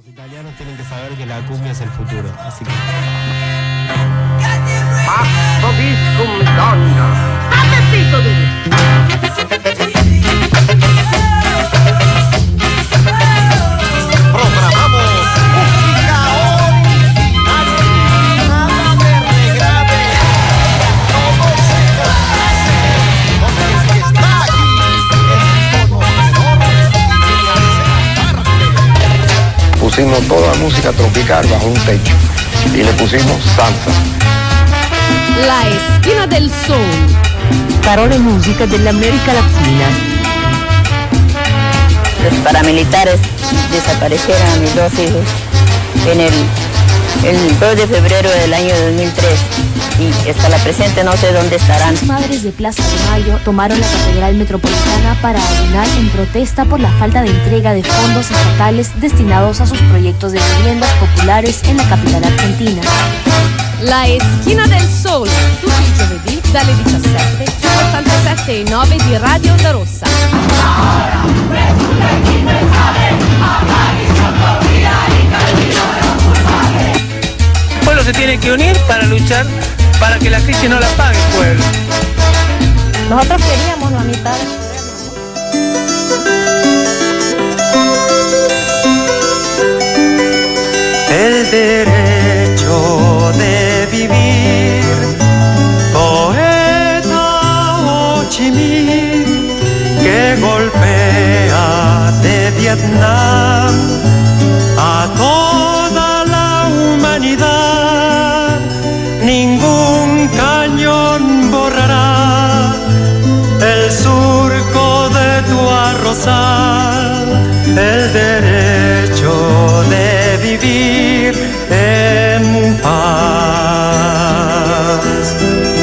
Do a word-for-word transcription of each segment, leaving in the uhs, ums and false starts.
italianos tienen que saber que la cumbia es el futuro, así que... Passo viscum donna. State zitto tu! Programamos música original. Nada me regrave. Todo se complace. Con el que está aquí, el conocedor y hace parte. Pusimos toda música tropical bajo un techo y le pusimos salsa. La esquina del sol. Parole e musica dell'America Latina. Los paramilitares desaparecieron a mis dos hijos en el, el dos de febrero del año dos mil tres y hasta la presente no sé dónde estarán. Las madres de Plaza de Mayo tomaron la Catedral Metropolitana para ayunar en protesta por la falta de entrega de fondos estatales destinados a sus proyectos de viviendas populares en la capital argentina. La esquina del sol, tutti i giovedì dalle diciassette su ottantasette e nove di Radio Onda Rossa. El pueblo se tiene que unir para luchar para que la crisis no la pague el pueblo. Nosotros queríamos la mitad. El derecho de vivir, poeta Ho Chi Minh, que golpea de Vietnam a toda la humanidad. Ningún cañón borrará el surco de tu arrozal. El derecho de vivir en paz.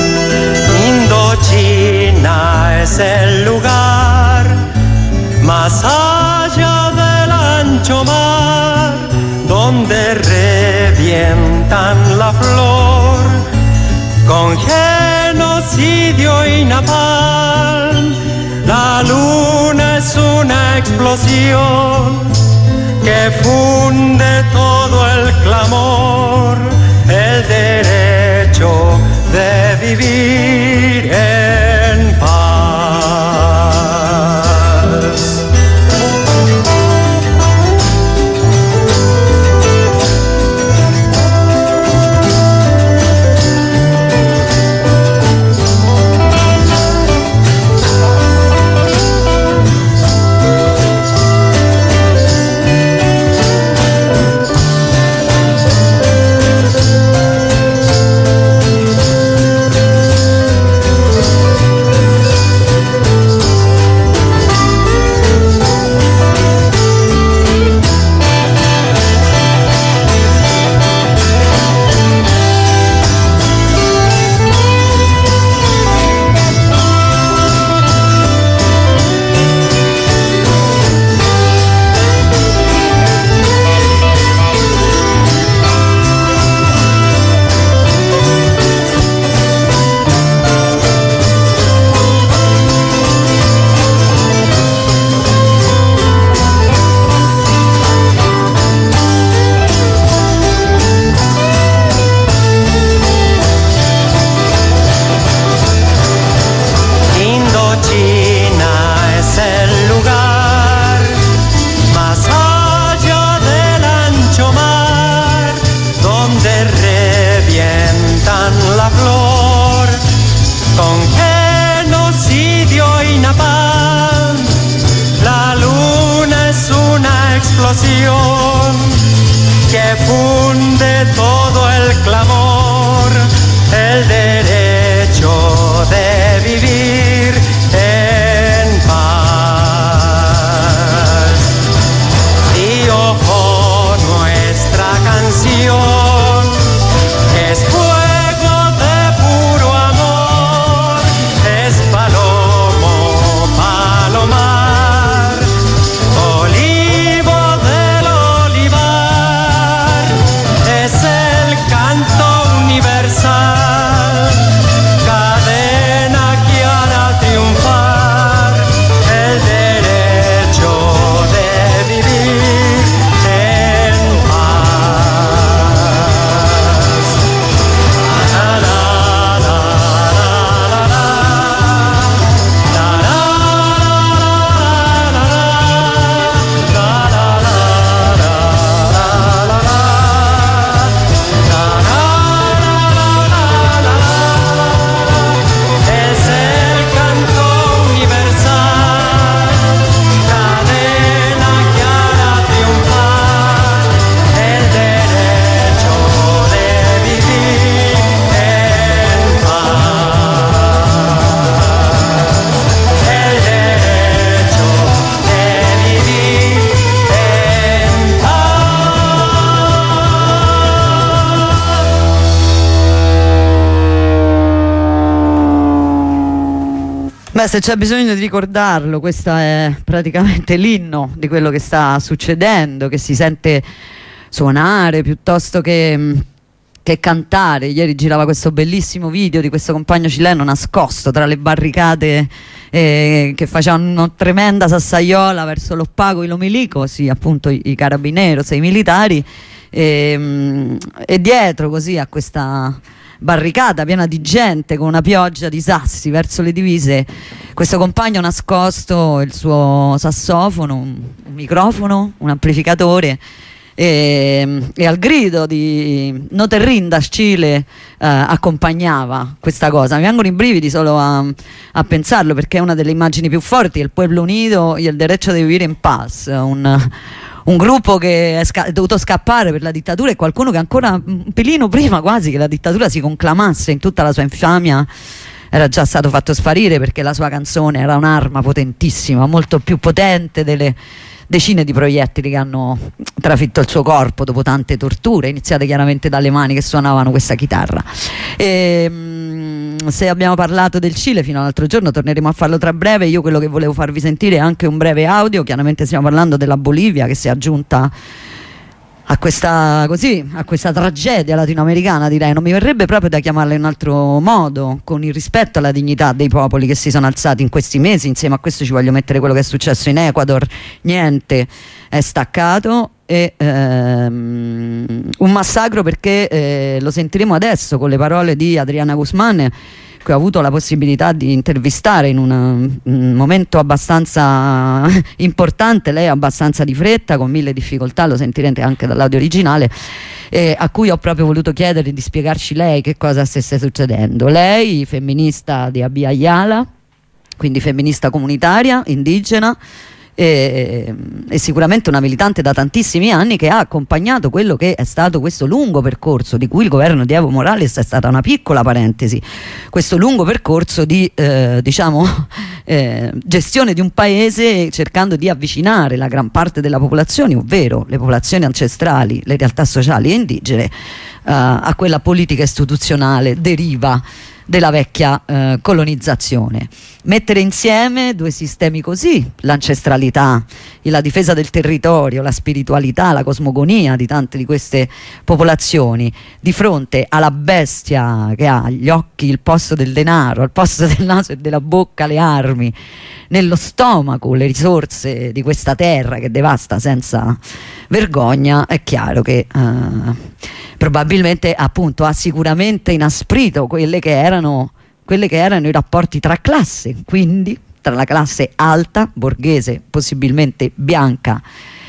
Indochina es el lugar más allá del ancho mar, donde revientan la flor con genocidio y napalm. La luna es una explosión que funde todo el clamor, el derecho de vivir en paz. Que funde todo el clamor, el derecho de vivir en paz. Y ojo nuestra canción, que es fuego de puro amor, es palomo, palomar, olivo del olivar, es el canto universal Beh, se c'è bisogno di ricordarlo, questo è praticamente l'inno di quello che sta succedendo, che si sente suonare piuttosto che, che cantare. Ieri girava questo bellissimo video di questo compagno cileno nascosto tra le barricate eh, che facevano una tremenda sassaiola verso l'Oppago e l'Omilico, sì, appunto i, i carabineros e i militari, e, e dietro così a questa barricata piena di gente con una pioggia di sassi verso le divise, questo compagno nascosto, il suo sassofono, un, un microfono, un amplificatore, e, e al grido di No te rindas Cile eh, accompagnava questa cosa. Mi vengono i brividi solo a, a pensarlo, perché è una delle immagini più forti, il Pueblo Unido y el derecho de vivir en paz, un un gruppo che è, sca- è dovuto scappare per la dittatura, e qualcuno che ancora un pelino prima quasi che la dittatura si conclamasse in tutta la sua infamia era già stato fatto sparire, perché la sua canzone era un'arma potentissima, molto più potente delle decine di proiettili che hanno trafitto il suo corpo dopo tante torture, iniziate chiaramente dalle mani che suonavano questa chitarra. E, mh, se abbiamo parlato del Cile fino all'altro giorno, torneremo a farlo tra breve. Io quello che volevo farvi sentire è anche un breve audio. Chiaramente stiamo parlando della Bolivia, che si è aggiunta a questa, così, a questa tragedia latinoamericana, direi. Non mi verrebbe proprio da chiamarla in un altro modo, con il rispetto alla dignità dei popoli che si sono alzati in questi mesi. Insieme a questo ci voglio mettere quello che è successo in Ecuador. Niente è staccato, e ehm, un massacro, perché eh, lo sentiremo adesso con le parole di Adriana Guzmán, che ho avuto la possibilità di intervistare in una, un momento abbastanza importante. Lei è abbastanza di fretta, con mille difficoltà, lo sentirete anche dall'audio originale, eh, a cui ho proprio voluto chiedere di spiegarci lei che cosa stesse succedendo. Lei, femminista di Abya Yala, quindi femminista comunitaria, indigena, E, e sicuramente una militante da tantissimi anni, che ha accompagnato quello che è stato questo lungo percorso, di cui il governo di Evo Morales è stata una piccola parentesi, questo lungo percorso di eh, diciamo eh, gestione di un paese, cercando di avvicinare la gran parte della popolazione, ovvero le popolazioni ancestrali, le realtà sociali e indigene, eh, a quella politica istituzionale deriva della vecchia eh, colonizzazione. Mettere insieme due sistemi così, l'ancestralità, la difesa del territorio, la spiritualità, la cosmogonia di tante di queste popolazioni, di fronte alla bestia che ha agli occhi il posto del denaro, al posto del naso e della bocca le armi, nello stomaco le risorse di questa terra che devasta senza vergogna, è chiaro che eh, probabilmente appunto ha sicuramente inasprito quelle che erano quelle che erano i rapporti tra classe, quindi tra la classe alta, borghese, possibilmente bianca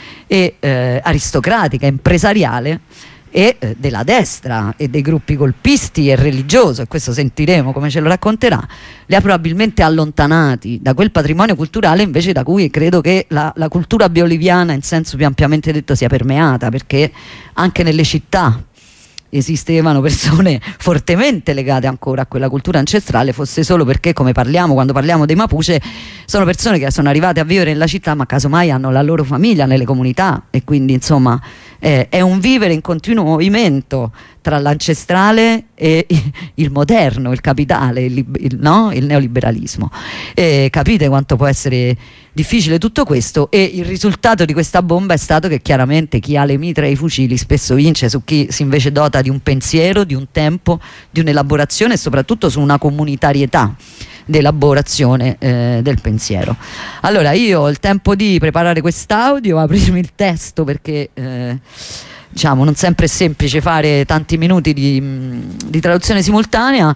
e eh, aristocratica, impresariale, e eh, della destra e dei gruppi golpisti e religioso, e questo sentiremo come ce lo racconterà, li ha probabilmente allontanati da quel patrimonio culturale invece da cui credo che la, la cultura boliviana in senso più ampiamente detto sia permeata, perché anche nelle città esistevano persone fortemente legate ancora a quella cultura ancestrale, fosse solo perché, come parliamo quando parliamo dei Mapuche, sono persone che sono arrivate a vivere nella città ma casomai hanno la loro famiglia nelle comunità, e quindi insomma eh, è un vivere in continuo movimento tra l'ancestrale e il moderno, il capitale, il, il, no? il neoliberalismo. E capite quanto può essere difficile tutto questo, e il risultato di questa bomba è stato che chiaramente chi ha le mitre e i fucili spesso vince su chi si invece dota di un pensiero, di un tempo, di un'elaborazione e soprattutto su una comunitarietà di elaborazione eh, del pensiero. Allora io ho il tempo di preparare quest'audio, aprirmi il testo perché eh, diciamo non sempre è semplice fare tanti minuti di, di traduzione simultanea,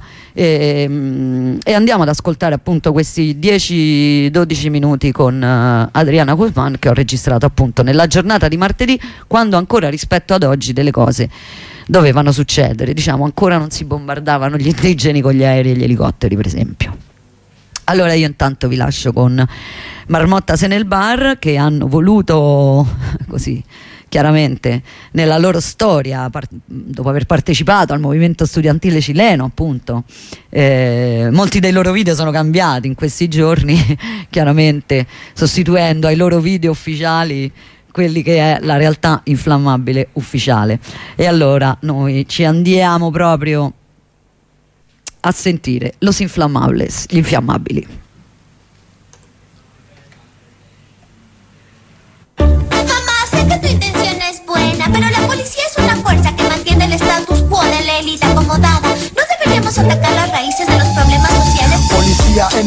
e, e andiamo ad ascoltare appunto questi dieci dodici minuti con uh, Adriana Guzmán, che ho registrato appunto nella giornata di martedì, quando ancora rispetto ad oggi delle cose dovevano succedere, diciamo ancora non si bombardavano gli indigeni con gli aerei e gli elicotteri per esempio. Allora io intanto vi lascio con Marmotta Senel Bar, che hanno voluto così chiaramente nella loro storia, dopo aver partecipato al movimento studentile cileno appunto, eh, molti dei loro video sono cambiati in questi giorni chiaramente sostituendo ai loro video ufficiali quelli che è la realtà inflammabile ufficiale. E allora noi ci andiamo proprio a sentire Los Inflammables, gli infiammabili.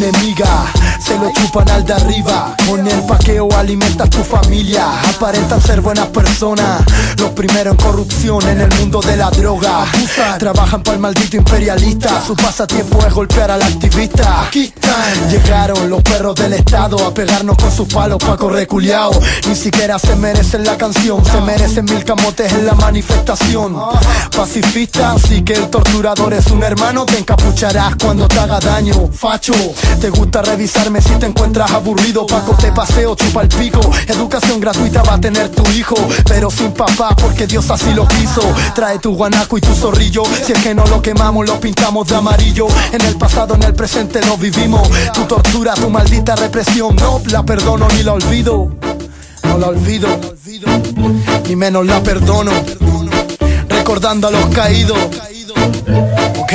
enemiga, se lo chupan al de arriba. Con el paqueo alimentas tu familia, aparentan ser buenas personas. Los primeros en corrupción en el mundo de la droga. Abusan, trabajan para el maldito imperialista. Su pasatiempo es golpear al activista. Aquí están, llegaron los perros del estado a pegarnos con sus palos pa' correr culiao. Ni siquiera se merecen la canción, se merecen mil camotes en la manifestación. Pacifista, así que el torturador es un hermano. Te encapucharás cuando te haga daño. Facho, te gusta revisarme si te encuentras aburrido. Paco te paseo, chupa el pico. Educación gratuita va a tener tu hijo, pero sin papá porque Dios así lo quiso. Trae tu guanaco y tu zorrillo. Si es que no lo quemamos, lo pintamos de amarillo. En el pasado, en el presente lo vivimos. Tu tortura, tu maldita represión, no la perdono ni la olvido. No la olvido, ni menos la perdono. Recordando a los caídos, ok.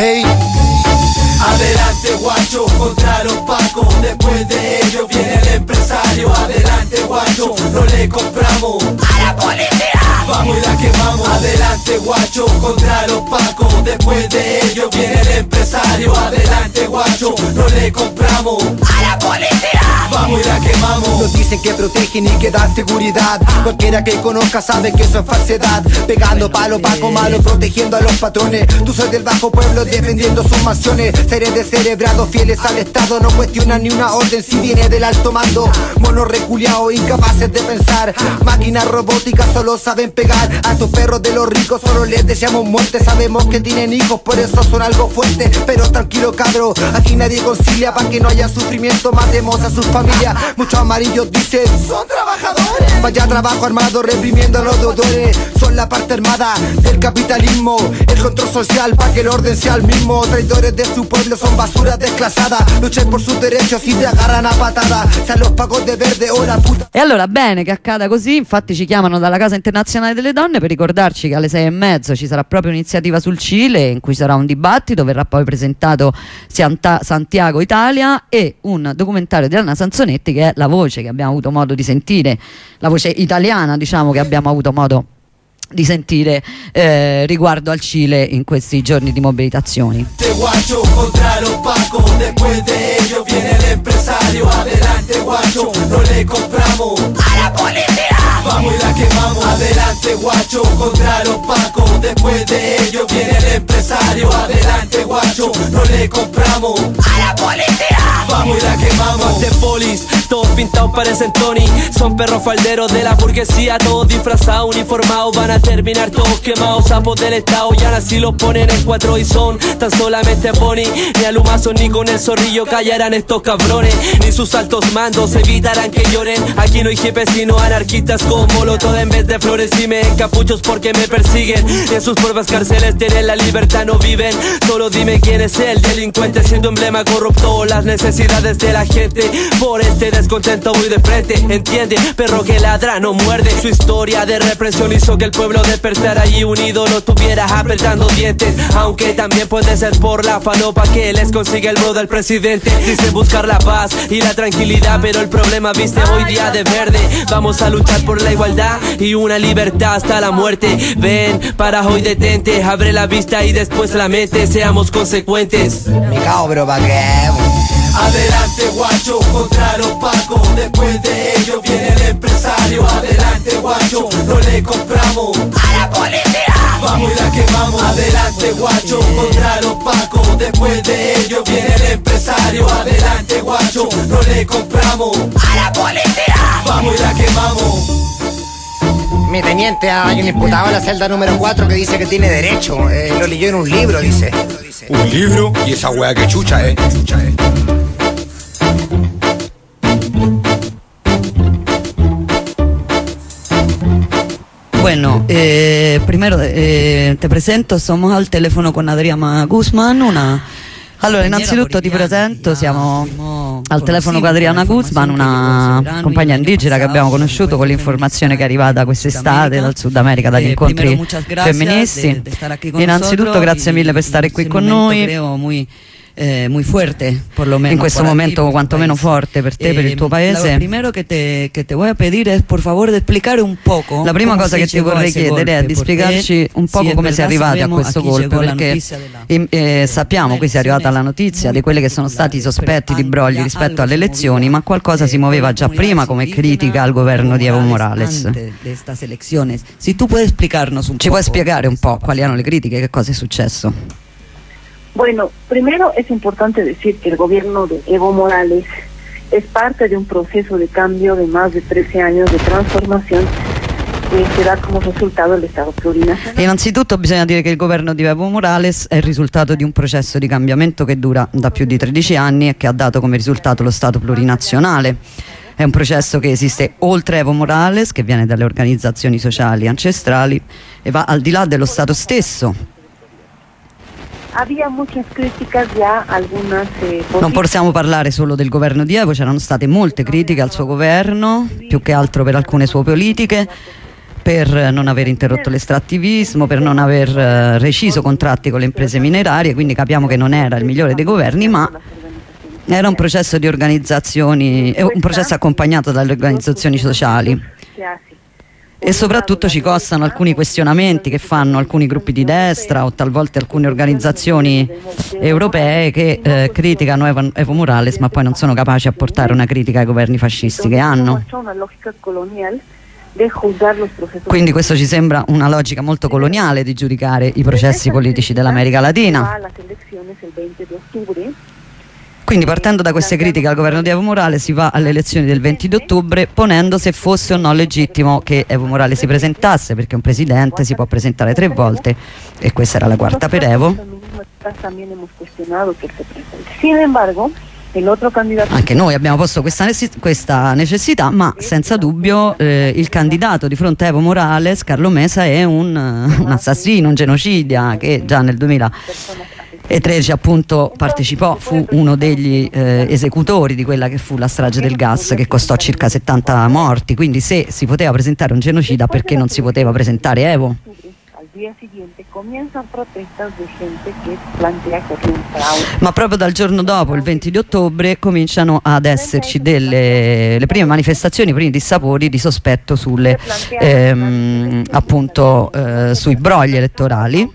Adelante guacho, contra los pacos. Después de ellos viene el empresario. Adelante guacho, no le compramos a la policía. Vamos y la quemamos. Adelante guacho, contra los pacos. Después de ellos viene el empresario. Adelante guacho, no le compramos a la policía. Vamos y la quemamos. Nos dicen que protegen y que dan seguridad. Cualquiera que conozca sabe que eso es falsedad. Pegando palo, paco malo, protegiendo a los patrones. Tú soy del bajo pueblo defendiendo sus mansiones. Seres descerebrados fieles al Estado. No cuestionan ni una orden si viene del alto mando. Monos reculeados incapaces de pensar. Máquinas robóticas solo saben pegar. A tus perros de los ricos solo les deseamos muerte. Sabemos que tienen hijos, por eso son algo fuerte. Pero tranquilo cabro, aquí nadie concilia. Pa' que no haya sufrimiento matemos a sus familias. Muchos amarillos dicen son trabajadores. Vaya trabajo armado reprimiendo a los deudores. Son la parte armada del capitalismo. El control social pa' que el orden sea el mismo. Traidores de su pueblo son basuras desclasadas. Luchen por sus derechos y te agarran a patada. Sean los pagos de verde o la puta. E allora bene che accada così. Infatti ci chiamano dalla Casa Internazionale delle Donne per ricordarci che alle sei e mezzo ci sarà proprio un'iniziativa sul Cile in cui sarà un dibattito. Verrà poi presentato Santa- Santiago Italia e un documentario di Anna Sansonetti, che è la voce che abbiamo avuto modo di sentire, la voce italiana diciamo che abbiamo avuto modo di sentire eh, riguardo al Cile in questi giorni di mobilitazioni. Te guacho contra los pacos, después de ellos viene el empresario. Adelante guacho, no le compramos a la policía. Vamos y la quemamos. Adelante guacho contra los pacos, después de ellos viene el empresario. Adelante guacho, no le compramos a la policía. Vamos y la quemamos. De polis, todos pintados parecen Tony. Son perros falderos de la burguesía, todos disfrazados, uniformados. Van a terminar todos quemados, sapos del estado. Y ahora sí los ponen en cuatro y son tan solamente Bonnie. Ni a Lumazo ni con el zorrillo callarán estos cabrones. Ni sus altos mandos evitarán que lloren. Aquí no hay jefes sino anarquistas con molotov en vez de flores. Y me encapuchos porque me persiguen. En sus propias cárceles tienen la libertad, no viven. Solo dime quién es el delincuente, siendo emblema corrupto las necesidades de la gente. Por este descontento voy de frente. Entiende, perro que ladra no muerde. Su historia de represión hizo que el pueblo despertara y unido lo tuviera apretando dientes. Aunque también puede ser por la falopa que les consigue el bro del presidente. Dice buscar la paz y la tranquilidad, pero el problema viste hoy día de verde. Vamos a luchar por la igualdad y una libertad hasta la muerte. Ven, para hoy detente, abre la vista y después la mente. Seamos consecuentes. Me cago, pero pa' qué. Adelante guacho contra los pacos, después de ellos viene el empresario. Adelante guacho, no le compramos a la policía. Vamos y la quemamos. Adelante guacho contra los pacos, después de ellos viene el empresario. Adelante guacho, no le compramos a la policía. Vamos y la quemamos. Mi teniente, hay un imputado en la celda número cuatro que dice que tiene derecho. Eh, lo leyó en un libro, dice. ¿Un libro? ¿Y esa wea que chucha, eh? Chucha, eh. Bueno, eh, primero eh, te presento, somos al telefono con Adriana Guzman, una... Allora, innanzitutto ti presento, siamo al telefono con Adriana Guzman, una compagna indigena che abbiamo conosciuto con l'informazione che è arrivata quest'estate dal Sud America, dagli incontri femministi. Innanzitutto grazie mille per stare qui con noi. Eh, muy fuerte, por lo menos. In questo momento ti, quantomeno forte per te, eh, per il tuo paese. Lo primero que te, que te voy a pedir es por favor de explicar un poco. La prima cosa che ti vorrei chiedere è di spiegarci un poco come si è arrivati a questo colpo, perché eh, sappiamo, qui si è arrivata la notizia di quelli che sono stati i sospetti di brogli rispetto alle elezioni, ma qualcosa si muoveva già prima come critica al governo di Evo Morales. Si tu puoi explicarnos un Ci puoi spiegare un po' quali erano le critiche, che cosa è successo? Bueno, primero es importante decir que el gobierno de Evo Morales es parte de un proceso de cambio de más de trece años de transformación que se da como resultado el Estado plurinazionale. Innanzitutto bisogna dire che il governo di Evo Morales è il risultato di un processo di cambiamento che dura da più di tredici anni e che ha dato come risultato lo Stato plurinazionale. È un processo che esiste oltre Evo Morales, che viene dalle organizzazioni sociali ancestrali e va al di là dello Stato stesso. Había muchas críticas ya, algunas eh, non possiamo parlare solo del governo di Evo, c'erano state molte critiche al suo governo, più che altro per alcune sue politiche, per non aver interrotto l'estrattivismo, per non aver eh, reciso contratti con le imprese minerarie, quindi capiamo che non era il migliore dei governi, ma era un processo di organizzazioni, un processo accompagnato dalle organizzazioni sociali. E soprattutto ci costano alcuni questionamenti che fanno alcuni gruppi di destra o talvolta alcune organizzazioni europee che eh, criticano Evo, Evo Morales, ma poi non sono capaci a portare una critica ai governi fascisti che hanno. Quindi questo ci sembra una logica molto coloniale di giudicare i processi politici dell'America Latina. Quindi partendo da queste critiche al governo di Evo Morales si va alle elezioni del venti di ottobre ponendo se fosse o no legittimo che Evo Morales si presentasse, perché un presidente si può presentare tre volte e questa era la quarta per Evo. Anche noi abbiamo posto questa, questa necessità, ma senza dubbio eh, il candidato di fronte a Evo Morales, Carlo Mesa, è un, un assassino, un genocida che già nel duemilatredici appunto partecipò, fu uno degli eh, esecutori di quella che fu la strage del gas che costò circa settanta morti, quindi se si poteva presentare un genocida perché non si poteva presentare Evo? Ma proprio dal giorno dopo, il venti di ottobre, cominciano ad esserci delle le prime manifestazioni, i primi dissapori di sospetto sulle ehm, appunto eh, sui brogli elettorali.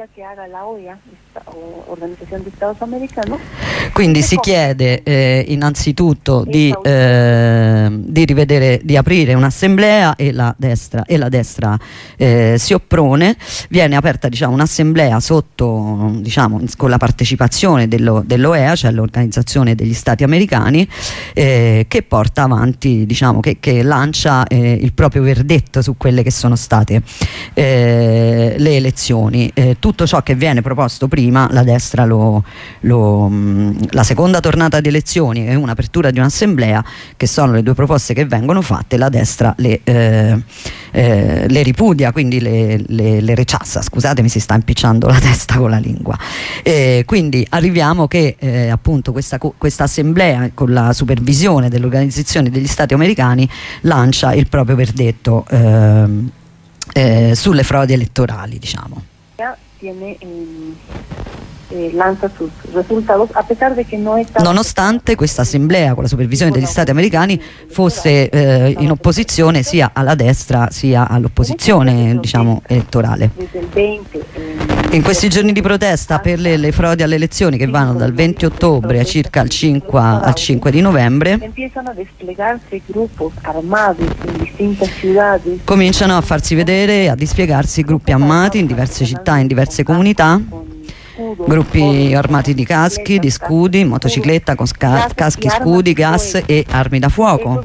Quindi si chiede eh, innanzitutto di, eh, di rivedere, di aprire un'assemblea e la destra, e la destra eh, si oppone. Viene aperta, diciamo, un'assemblea sotto, diciamo, con la partecipazione dello, dell'O E A, cioè l'Organizzazione degli Stati Americani, eh, che porta avanti, diciamo, che, che lancia eh, il proprio verdetto su quelle che sono state eh, le elezioni. Eh, tutto ciò che viene proposto prima la destra lo, lo mh, la seconda tornata di elezioni e un'apertura di un'assemblea, che sono le due proposte che vengono fatte, la destra le, eh, eh, le ripudia, quindi le, le, le reciassa. Scusate, mi si sta impicciando la testa con la lingua. Eh, quindi arriviamo che eh, appunto questa, questa assemblea, con la supervisione dell'Organizzazione degli Stati Americani, lancia il proprio verdetto eh, eh, sulle frodi elettorali, diciamo. Tiene, eh, eh, lanza sus resultados, a pesar de que no está... Nonostante questa assemblea con la supervisione degli Stati Americani fosse eh, in opposizione sia alla destra sia all'opposizione, diciamo, elettorale. In questi giorni di protesta per le, le frodi alle elezioni, che vanno dal venti ottobre a circa al cinque, al cinque di novembre, cominciano a farsi vedere e a dispiegarsi gruppi armati in diverse città, in diverse comunità, gruppi armati di caschi, di scudi, motocicletta con caschi, scudi, gas e armi da fuoco.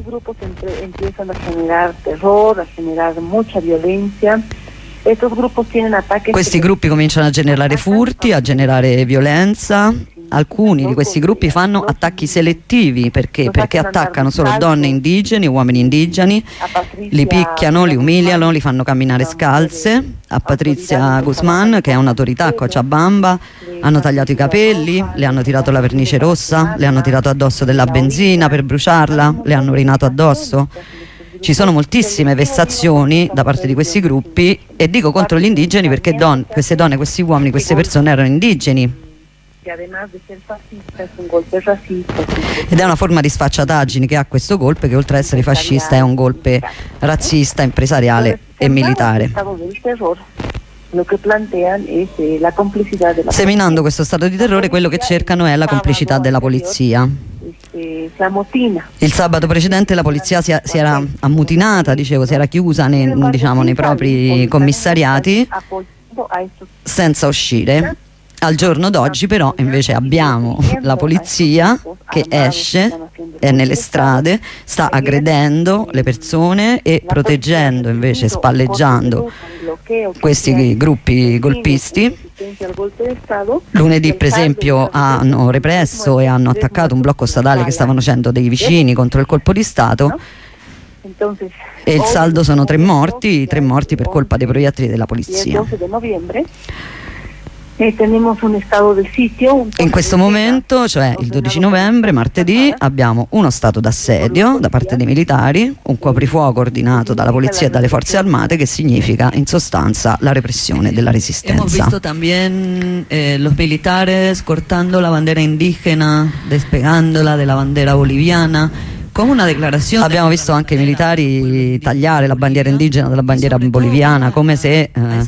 Questi gruppi cominciano a generare furti, a generare violenza. Alcuni di questi gruppi fanno attacchi selettivi perché, perché attaccano solo donne indigene, uomini indigeni, li picchiano, li umiliano, li fanno camminare scalze. A Patrizia Guzman, che è un'autorità a Cochabamba, hanno tagliato i capelli, le hanno tirato la vernice rossa, le hanno tirato addosso della benzina per bruciarla, le hanno urinato addosso. Ci sono moltissime vessazioni da parte di questi gruppi, e dico contro gli indigeni perché don, queste donne, questi uomini, queste persone erano indigeni. que además de ser fascista es un golpe racista. Ed è una forma di sfacciataggine che ha questo golpe, che oltre a essere fascista è un golpe razzista, empresariale e militare. Lo que plantean es eh, la complicidad de la Seminando questo stato di terrore, quello che cercano è la complicità della polizia. eh, si ammotina. Il sabato precedente la polizia si, si era ammutinata, dicevo, si era chiusa nei, diciamo, nei propri commissariati senza uscire. Al giorno d'oggi però invece abbiamo la polizia che esce, è nelle strade, sta aggredendo le persone e proteggendo, invece spalleggiando questi gruppi golpisti. Lunedì per esempio hanno represso e hanno attaccato un blocco stradale che stavano facendo dei vicini contro il colpo di Stato e il saldo sono tre morti, tre morti per colpa dei proiettili della polizia. Eh, tenemos un stato del sitio. In questo momento, cioè il dodici novembre, martedì, abbiamo uno stato d'assedio da parte dei militari, un coprifuoco ordinato dalla polizia e dalle forze armate, che significa in sostanza la repressione della resistenza. Hemos visto también eh, los militares cortando la bandera indígena, despegándola de la bandera boliviana. Abbiamo visto anche i militari tagliare la bandiera indigena dalla bandiera boliviana, come se eh,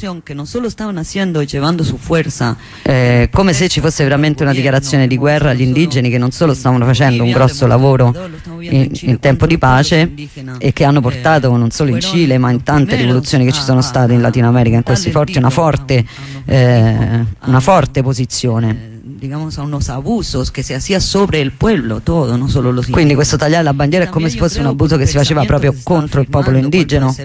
eh, come se ci fosse veramente una dichiarazione di guerra agli indigeni, che non solo stavano facendo un grosso lavoro in, in tempo di pace e che hanno portato non solo in Cile ma in tante rivoluzioni che ci sono state in Latino America in questi forti una forte eh, una forte posizione. Digamos, a unos abusos que se hacía sobre el pueblo todo, no solo los. Quindi questo tagliare la bandiera è come se fosse un abuso che si faceva proprio contro il popolo indigeno,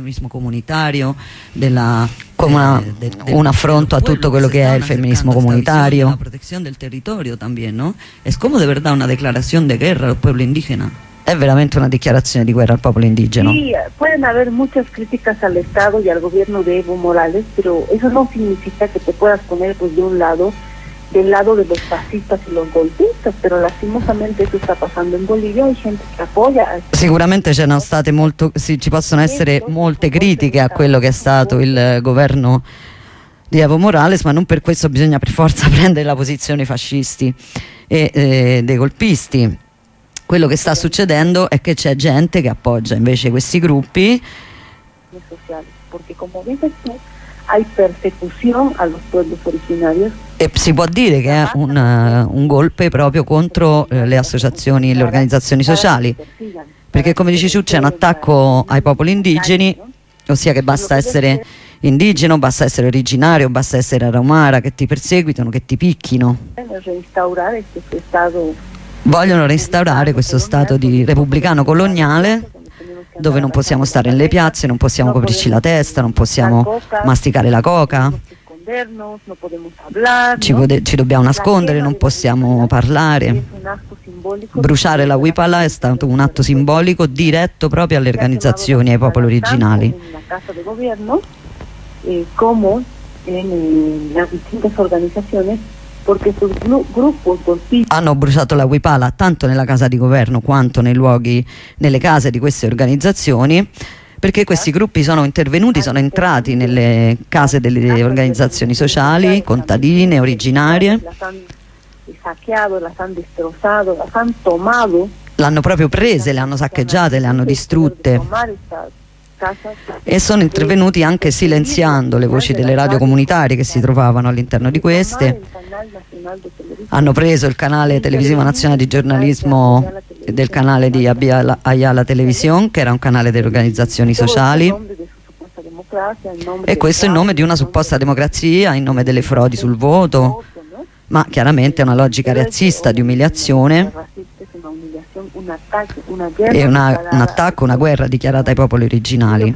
come una, un affronto a tutto quello che è il femminismo comunitario. La protezione del territorio también, ¿no? Es como de verdad una declaración de guerra al pueblo indígena. È veramente una dichiarazione di guerra al popolo indigeno. Sí, pueden haber muchas críticas al Estado y al gobierno de Evo Morales, pero eso no significa que te puedas poner pues de un lado del lado de los fascistas y los golpistas, pero lastimosamente eso está pasando en Bolivia, hay gente che appoggia. Sicuramente c'erano state molto, sì, ci possono essere molte critiche a quello che è stato il governo di Evo Morales, ma non per questo bisogna per forza prendere la posizione dei fascisti e eh, dei golpisti. Quello che sta succedendo è che c'è gente che appoggia invece questi gruppi. Perché come dices tu, hay persecución a los pueblos originarios. E si può dire che è un, uh, un golpe proprio contro uh, le associazioni e le organizzazioni sociali, perché come dici tu c'è un attacco ai popoli indigeni, ossia che basta essere indigeno, basta essere originario, basta essere arahumara, che ti perseguitano, che ti picchino. Vogliono restaurare questo stato di repubblicano coloniale, dove non possiamo stare nelle piazze, non possiamo coprirci la testa, non possiamo masticare la coca, ci, ci dobbiamo nascondere, non possiamo parlare. Bruciare la Huipala è stato un atto simbolico diretto proprio alle organizzazioni, ai popoli originali. Come in las distintas organizzazioni, perché sus grupos golpistas hanno bruciato la Huipala tanto nella casa di governo quanto nei luoghi, nelle case di queste organizzazioni, perché questi gruppi sono intervenuti, sono entrati nelle case delle organizzazioni sociali, contadine, originarie, l'hanno proprio prese, le hanno saccheggiate, le hanno distrutte e sono intervenuti anche silenziando le voci delle radio comunitarie che si trovavano all'interno di queste. Hanno preso il canale televisivo nazionale di giornalismo del canale di Ayala, Ayala Televisión, che era un canale delle organizzazioni sociali, e questo in nome di una supposta democrazia, in nome delle frodi sul voto, ma chiaramente è una logica razzista di umiliazione e una, un attacco, una guerra dichiarata ai popoli originali.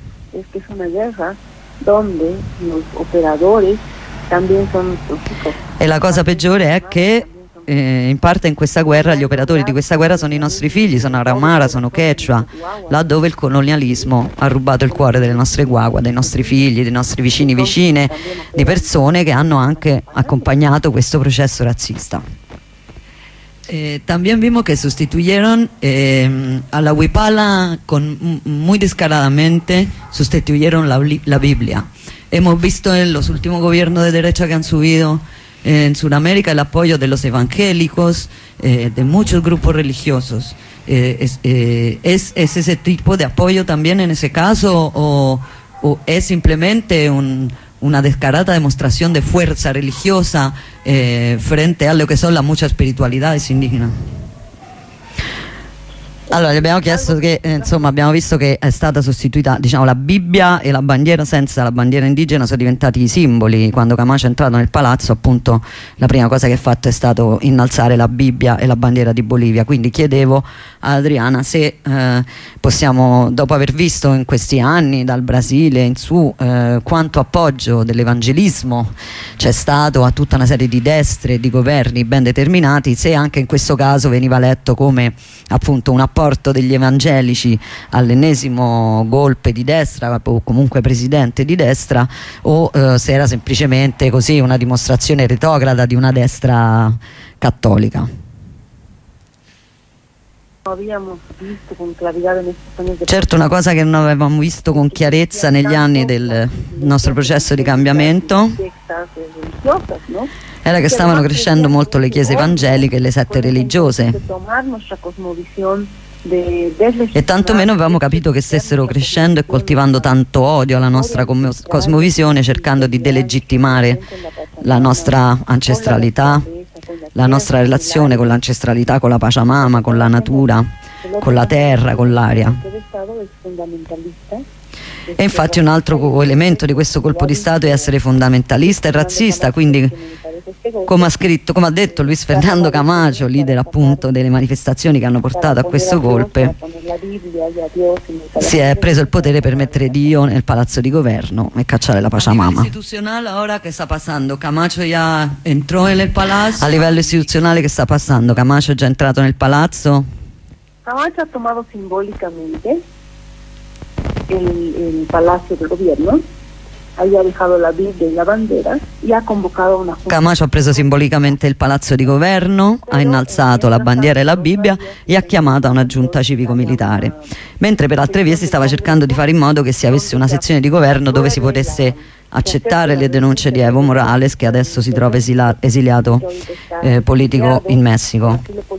E la cosa peggiore è che eh, in parte in questa guerra gli operatori di questa guerra sono i nostri figli, sono arahumara, sono quechua, là dove il colonialismo ha rubato il cuore delle nostre guagua, dei nostri figli, dei nostri vicini vicine, di persone che hanno anche accompagnato questo processo razzista. Eh, también vimos que sustituyeron eh, a la Huipala con, muy descaradamente, sustituyeron la, la Biblia. Hemos visto en los últimos gobiernos de derecha que han subido en Sudamérica el apoyo de los evangélicos, eh, de muchos grupos religiosos. Eh, es, eh, es, ¿Es ese tipo de apoyo también en ese caso o, o es simplemente un, una descarada demostración de fuerza religiosa eh, frente a lo che sono las muchas espiritualidades indígenas? Allora, gli abbiamo chiesto che, eh, insomma, abbiamo visto che è stata sostituita, diciamo, la Bibbia e la bandiera. Senza la bandiera indigena sono diventati i simboli. Quando Camacho è entrato nel palazzo, appunto, la prima cosa che ha fatto è stato innalzare la Bibbia e la bandiera di Bolivia. Quindi chiedevo a Adriana se eh, possiamo, dopo aver visto in questi anni dal Brasile in su eh, quanto appoggio dell'evangelismo c'è stato a tutta una serie di destre, di governi ben determinati, se anche in questo caso veniva letto come appunto un apporto degli evangelici all'ennesimo golpe di destra o comunque presidente di destra, o eh, se era semplicemente così una dimostrazione retrograda di una destra cattolica. Certo, una cosa che non avevamo visto con chiarezza negli anni del nostro processo di cambiamento era che stavano crescendo molto le chiese evangeliche e le sette religiose, e tantomeno avevamo capito che stessero crescendo e coltivando tanto odio alla nostra cosmovisione, cercando di delegittimare la nostra ancestralità, la nostra relazione con l'ancestralità, con la Pachamama, con la natura, con la terra, con l'aria. E infatti un altro elemento di questo colpo di Stato è essere fondamentalista e razzista, quindi come ha scritto, come ha detto Luis Fernando Camacho, leader appunto delle manifestazioni che hanno portato a questo golpe, si è preso il potere per mettere Dio nel palazzo di governo e cacciare la Pachamama. A livello istituzionale ora che sta passando? Camacho ya entrò nel palazzo? A livello istituzionale che sta passando? Camacho è già entrato nel palazzo? Camacho ha tomato simbolicamente el, el palacio del gobierno, había dejado la Biblia y la bandera y ha convocado una junta. Camacho ha preso simbolicamente il palazzo di governo, ha innalzato la bandiera e la Bibbia e ha chiamato una giunta civico-militare, mentre per altre vie si stava cercando di fare in modo che si avesse una sezione di governo dove si potesse accettare le denunce di Evo Morales, che adesso si trova esila- esiliato eh, politico in Messico,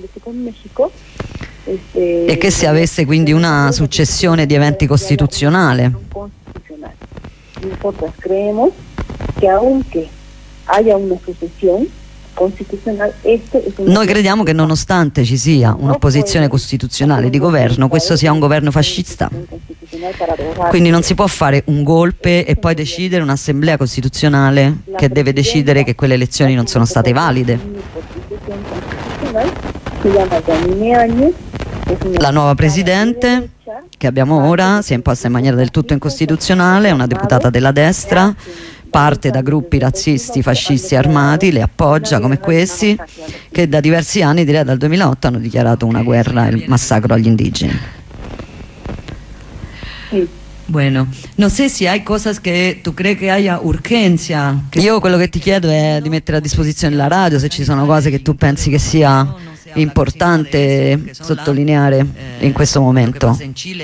e che si avesse quindi una successione di eventi costituzionale. Nosotros creemos que aunque haya una sucesión costituzionale, noi crediamo che nonostante ci sia un'opposizione costituzionale di governo, questo sia un governo fascista. Quindi non si può fare un golpe e poi decidere un'assemblea costituzionale che deve decidere che quelle elezioni non sono state valide. La nuova presidente che abbiamo ora si è imposta in maniera del tutto incostituzionale, è una deputata della destra, parte da gruppi razzisti, fascisti armati, le appoggia come questi, che da diversi anni, direi dal duemilaotto, hanno dichiarato una guerra e il massacro agli indigeni. Bueno, no sé si hay cosas que tu crees que haya urgencia. Que... Io quello che ti chiedo è di mettere a disposizione la radio, se ci sono cose che tu pensi che sia importante sottolineare in questo momento.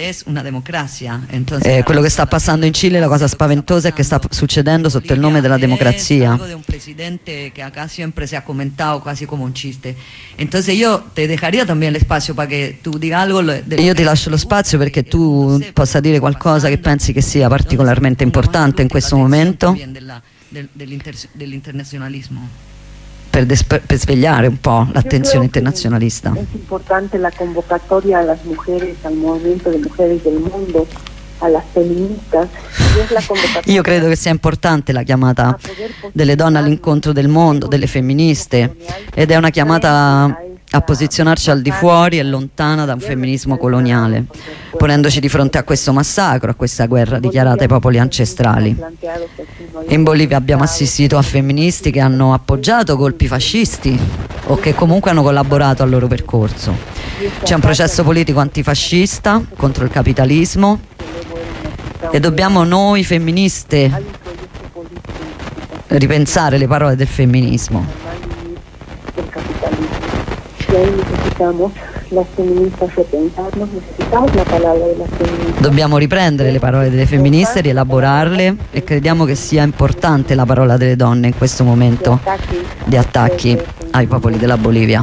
Eh, quello che sta passando in Cile, la cosa spaventosa è che sta succedendo sotto il nome della democrazia. Un presidente che acá siempre se ha comentado casi como un chiste. Entonces yo te dejaría también el espacio para que tú digas algo. Io ti lascio lo spazio perché tu possa dire qualcosa che pensi che sia particolarmente importante in questo momento, dell'internazionalismo. Per, despe- per svegliare un po' l'attenzione internazionalista. È importante la convocatoria a las mujeres, al movimento de mujeres del mundo, a las feministas. Io credo che sia importante la chiamata delle donne all'incontro del mondo, delle femministe, ed è una chiamata a posizionarci al di fuori e lontana da un femminismo coloniale, ponendoci di fronte a questo massacro, a questa guerra dichiarata ai popoli ancestrali. In Bolivia abbiamo assistito a femministi che hanno appoggiato colpi fascisti o che comunque hanno collaborato al loro percorso. C'è un processo politico antifascista contro il capitalismo e dobbiamo noi femministe ripensare le parole del femminismo. Y ahí necesitamos las feministas repensarnos, necesitamos la palabra de las feministas. Dobbiamo riprendere le parole delle femministe, rielaborarle, e crediamo che sia importante la parola delle donne in questo momento di attacchi ai popoli della Bolivia.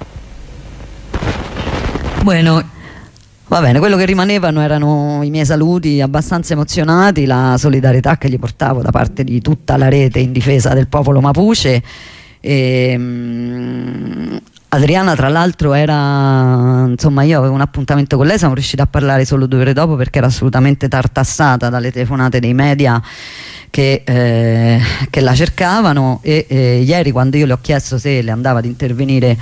Bueno, va bene, quello che rimanevano erano i miei saluti abbastanza emozionati, la solidarietà che gli portavo da parte di tutta la rete in difesa del popolo mapuche. E, um, Adriana tra l'altro era, insomma, io avevo un appuntamento con lei, siamo riusciti a parlare solo due ore dopo perché era assolutamente tartassata dalle telefonate dei media che, eh, che la cercavano, e eh, ieri quando io le ho chiesto se le andava di intervenire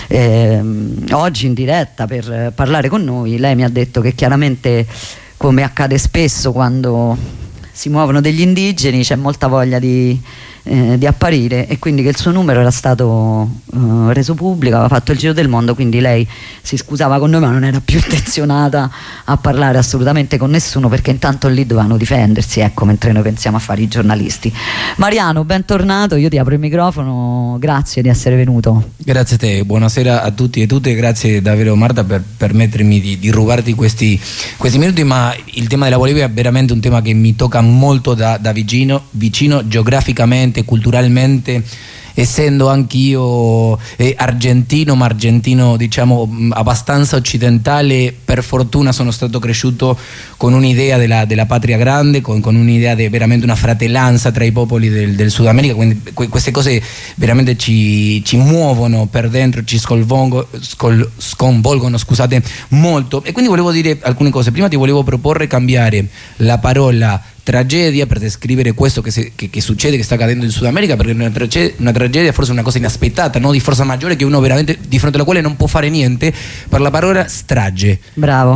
eh, oggi in diretta per eh, parlare con noi, lei mi ha detto che chiaramente, come accade spesso quando si muovono degli indigeni, c'è molta voglia di Eh, di apparire, e quindi che il suo numero era stato eh, reso pubblico, aveva fatto il giro del mondo, quindi lei si scusava con noi ma non era più intenzionata a parlare assolutamente con nessuno, perché intanto lì dovevano difendersi, ecco, mentre noi pensiamo a fare i giornalisti. Mariano, bentornato, io ti apro il microfono, grazie di essere venuto. Grazie a te, buonasera a tutti e tutte, grazie davvero Marta per permettermi di, di rubarti questi, questi minuti, ma il tema della Bolivia è veramente un tema che mi tocca molto da, da vicino, vicino geograficamente, culturalmente, essendo anch'io eh, argentino, ma argentino diciamo abbastanza occidentale. Per fortuna sono stato cresciuto con un'idea della, della patria grande, con, con un'idea di veramente una fratellanza tra i popoli del, del Sud America, quindi que, queste cose veramente ci, ci muovono per dentro, ci sconvolgo, scol, sconvolgono scusate, molto. E quindi volevo dire alcune cose. Prima ti volevo proporre cambiare la parola tragedia per descrivere questo che, se, che, che succede, che sta accadendo in Sud America, perché una tragedia, una tragedia forse è una cosa inaspettata, no? Di forza maggiore, che uno veramente di fronte alla quale non può fare niente, per la parola strage. Bravo.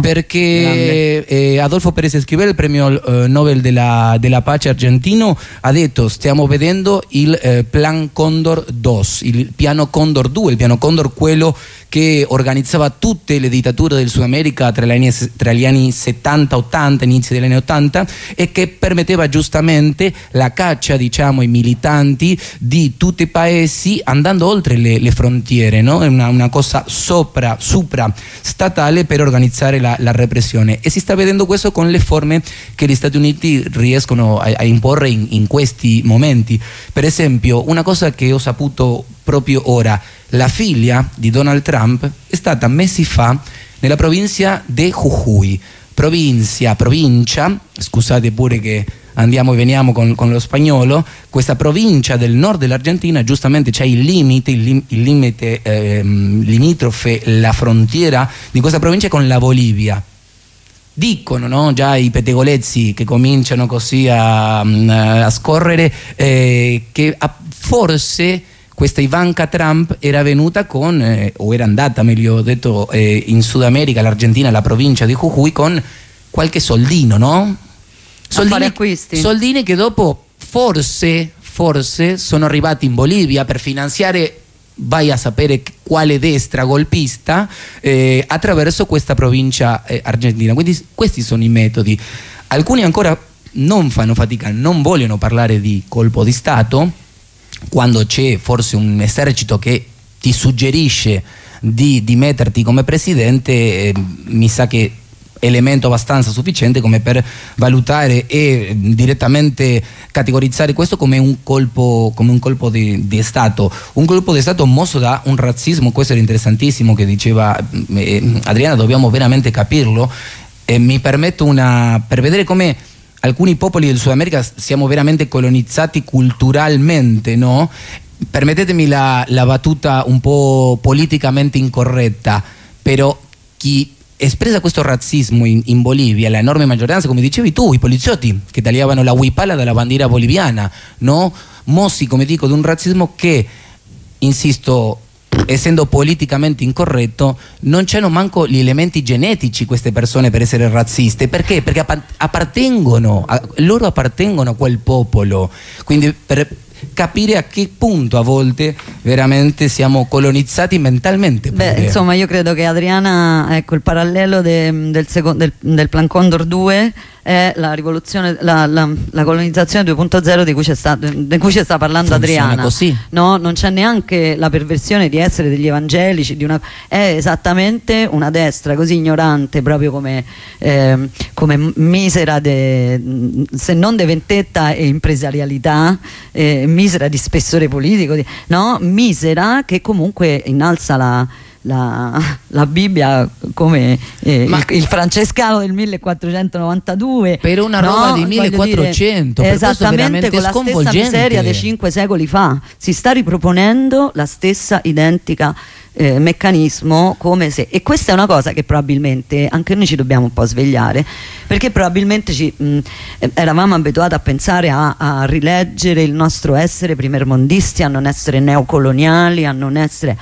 Perché eh, Adolfo Pérez Esquivel, il premio eh, Nobel della, della pace argentino, ha detto: stiamo vedendo il eh, Plan Condor due, il piano Condor due, il piano Condor, quello che organizzava tutte le dittature del Sud America tra gli anni, tra gli anni settanta ottanta, inizi degli anni ottanta, e che permetteva giustamente la caccia, diciamo, ai militanti di tutti i paesi andando oltre le, le frontiere, no? È una, una cosa sopra, supra statale per organizzare la, la repressione, e si sta vedendo questo con le forme che gli Stati Uniti riescono a, a imporre in, in questi momenti. Per esempio, una cosa che ho saputo proprio ora: la figlia di Donald Trump è stata mesi fa nella provincia di Jujuy, provincia, provincia, scusate pure che andiamo e veniamo con, con lo spagnolo, questa provincia del nord dell'Argentina giustamente c'è il limite, il, lim, il limite eh, limitrofe, la frontiera di questa provincia con la Bolivia. Dicono, no, già i pettegolezzi che cominciano così a, a scorrere, eh, che a, forse questa Ivanka Trump era venuta con, eh, o era andata meglio detto, eh, in Sud America, l'Argentina, la provincia di Jujuy, con qualche soldino, no? Soldini, acquisti. Soldini che dopo forse, forse sono arrivati in Bolivia per finanziare, vai a sapere quale destra golpista, eh, attraverso questa provincia eh, argentina. Quindi questi sono i metodi. Alcuni ancora non fanno fatica, non vogliono parlare di colpo di Stato, quando c'è forse un esercito che ti suggerisce di, di metterti come presidente, eh, mi sa che elemento abbastanza sufficiente come per valutare e direttamente categorizzare questo come un colpo, come un colpo di, di Stato, un colpo di Stato mosso da un razzismo. Questo era interessantissimo che diceva eh, Adriana, dobbiamo veramente capirlo, e mi permetto una, per vedere come alcuni popoli del Sud America siamo veramente colonizzati culturalmente, no? Permettetemi la, la battuta un po' politicamente incorretta, però chi espresa questo razzismo in, in Bolivia, la enorme maggioranza, come dicevi tu, i poliziotti che tagliavano la huipala dalla bandiera boliviana, no? Mossi, come dico, di un razzismo che, insisto, essendo politicamente incorretto, non c'hanno manco gli elementi genetici queste persone per essere razziste. Perché? Perché appartengono, a, loro appartengono a quel popolo. Quindi per capire a che punto a volte veramente siamo colonizzati mentalmente. Beh, insomma, io credo che Adriana, ecco, il parallelo de, del, seco, del, del Plan Condor due è la rivoluzione, la, la, la colonizzazione due punto zero di cui c'è sta, di cui ci sta parlando Funziona Adriana. così. No, non c'è neanche la perversione di essere degli evangelici, di una, è esattamente una destra così ignorante, proprio come, eh, come misera de, se non de vendetta e impresarialità, eh, misera di spessore politico, di, no? Misera che comunque innalza la La, la Bibbia come eh, il, il francescano del millequattrocentonovantadue per una no? roba di millequattrocento, dire, per esattamente con la stessa miseria dei cinque secoli fa si sta riproponendo la stessa identica eh, meccanismo, come se, e questa è una cosa che probabilmente anche noi ci dobbiamo un po' svegliare, perché probabilmente ci, mh, eravamo abituati a pensare a, a rileggere il nostro essere primermondisti, a non essere neocoloniali, a non essere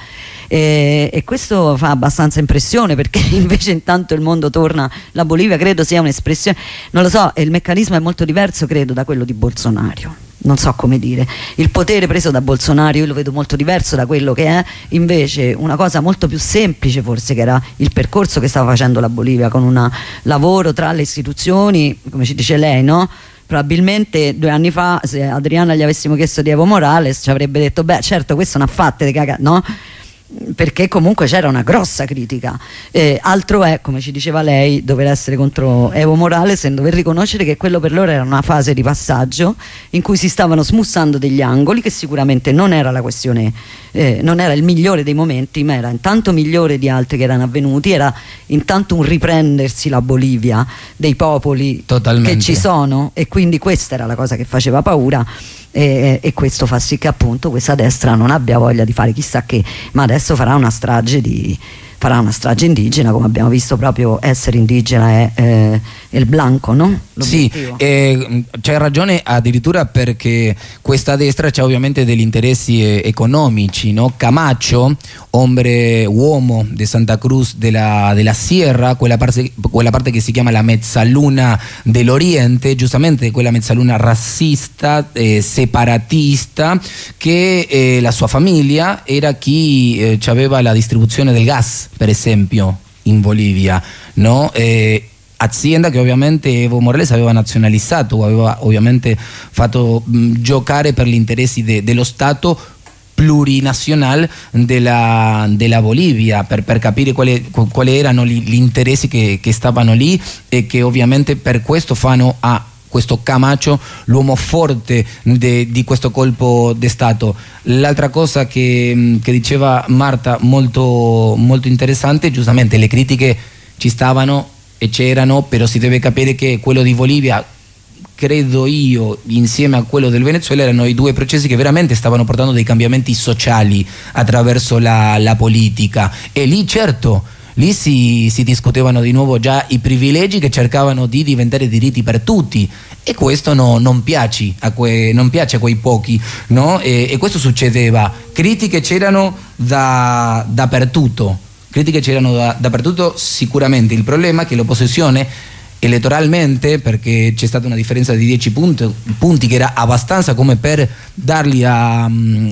E, e questo fa abbastanza impressione, perché invece intanto il mondo torna. La Bolivia credo sia un'espressione, non lo so, e il meccanismo è molto diverso credo da quello di Bolsonaro, non so come dire, il potere preso da Bolsonaro io lo vedo molto diverso da quello che è invece una cosa molto più semplice, forse, che era il percorso che stava facendo la Bolivia, con un lavoro tra le istituzioni, come ci dice lei, no? Probabilmente due anni fa, se Adriana gli avessimo chiesto di Evo Morales, ci avrebbe detto beh certo, questo non ha fatte di caga, no? Perché comunque c'era una grossa critica. Eh, altro è, come ci diceva lei, dover essere contro Evo Morales e dover riconoscere che quello per loro era una fase di passaggio in cui si stavano smussando degli angoli, che sicuramente non era la questione, eh, non era il migliore dei momenti, ma era intanto migliore di altri che erano avvenuti, era intanto un riprendersi la Bolivia dei popoli Totalmente. che ci sono, e quindi questa era la cosa che faceva paura. E, e questo fa sì che appunto questa destra non abbia voglia di fare chissà che, ma adesso farà una strage di farà una strage indigena, come abbiamo visto. Proprio essere indigena è, è, è il blanco, no? Sì, eh, c'hai ragione, addirittura perché questa destra c'ha ovviamente degli interessi eh, economici, no? Camacho, hombre uomo de Santa Cruz de la, de la Sierra, quella parte, quella parte che si chiama la mezzaluna dell'Oriente, giustamente quella mezzaluna razzista, eh, separatista, che eh, la sua famiglia era chi eh, aveva la distribuzione del gas, per esempio, in Bolivia, no? Eh, azienda che ovviamente Evo Morales aveva nazionalizzato, aveva ovviamente fatto mh, giocare per gli interessi de, dello Stato plurinazionale della, della Bolivia, per, per capire quali, quali erano gli, gli interessi che, che stavano lì, e che ovviamente per questo fanno a questo Camacho l'uomo forte de, di questo colpo di Stato. L'altra cosa che, che diceva Marta, molto, molto interessante, giustamente le critiche ci stavano e c'erano, però si deve capire che quello di Bolivia, credo io, insieme a quello del Venezuela, erano i due processi che veramente stavano portando dei cambiamenti sociali attraverso la, la politica. E lì certo, lì si, si discutevano di nuovo già i privilegi che cercavano di diventare diritti per tutti, e questo no, non, piace a que, non piace a quei pochi, no? E, e questo succedeva. Critiche c'erano da, dappertutto, critiche c'erano da, dappertutto sicuramente. Il problema è che l'opposizione elettoralmente, perché c'è stata una differenza di dieci punti, punti che era abbastanza come per dargli a,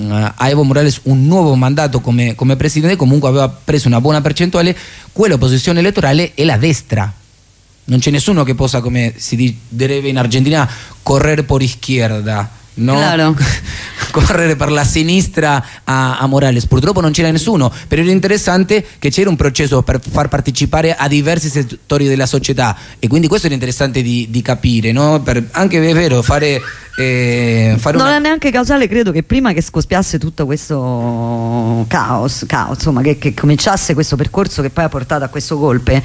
a Evo Morales un nuovo mandato come, come presidente, comunque aveva preso una buona percentuale. Quell'opposizione elettorale è la destra. Non c'è nessuno che possa, come si direbbe in Argentina, correre por izquierda, no? Claro. Correre per la sinistra a, a Morales. Purtroppo non c'era nessuno, però era interessante che c'era un processo per far partecipare a diversi settori della società, e quindi questo era interessante di, di capire, no? Per, anche è vero, fare, eh, fare non una... è neanche casuale, credo, che prima che scoppiasse tutto questo caos, caos insomma, che, che cominciasse questo percorso che poi ha portato a questo golpe,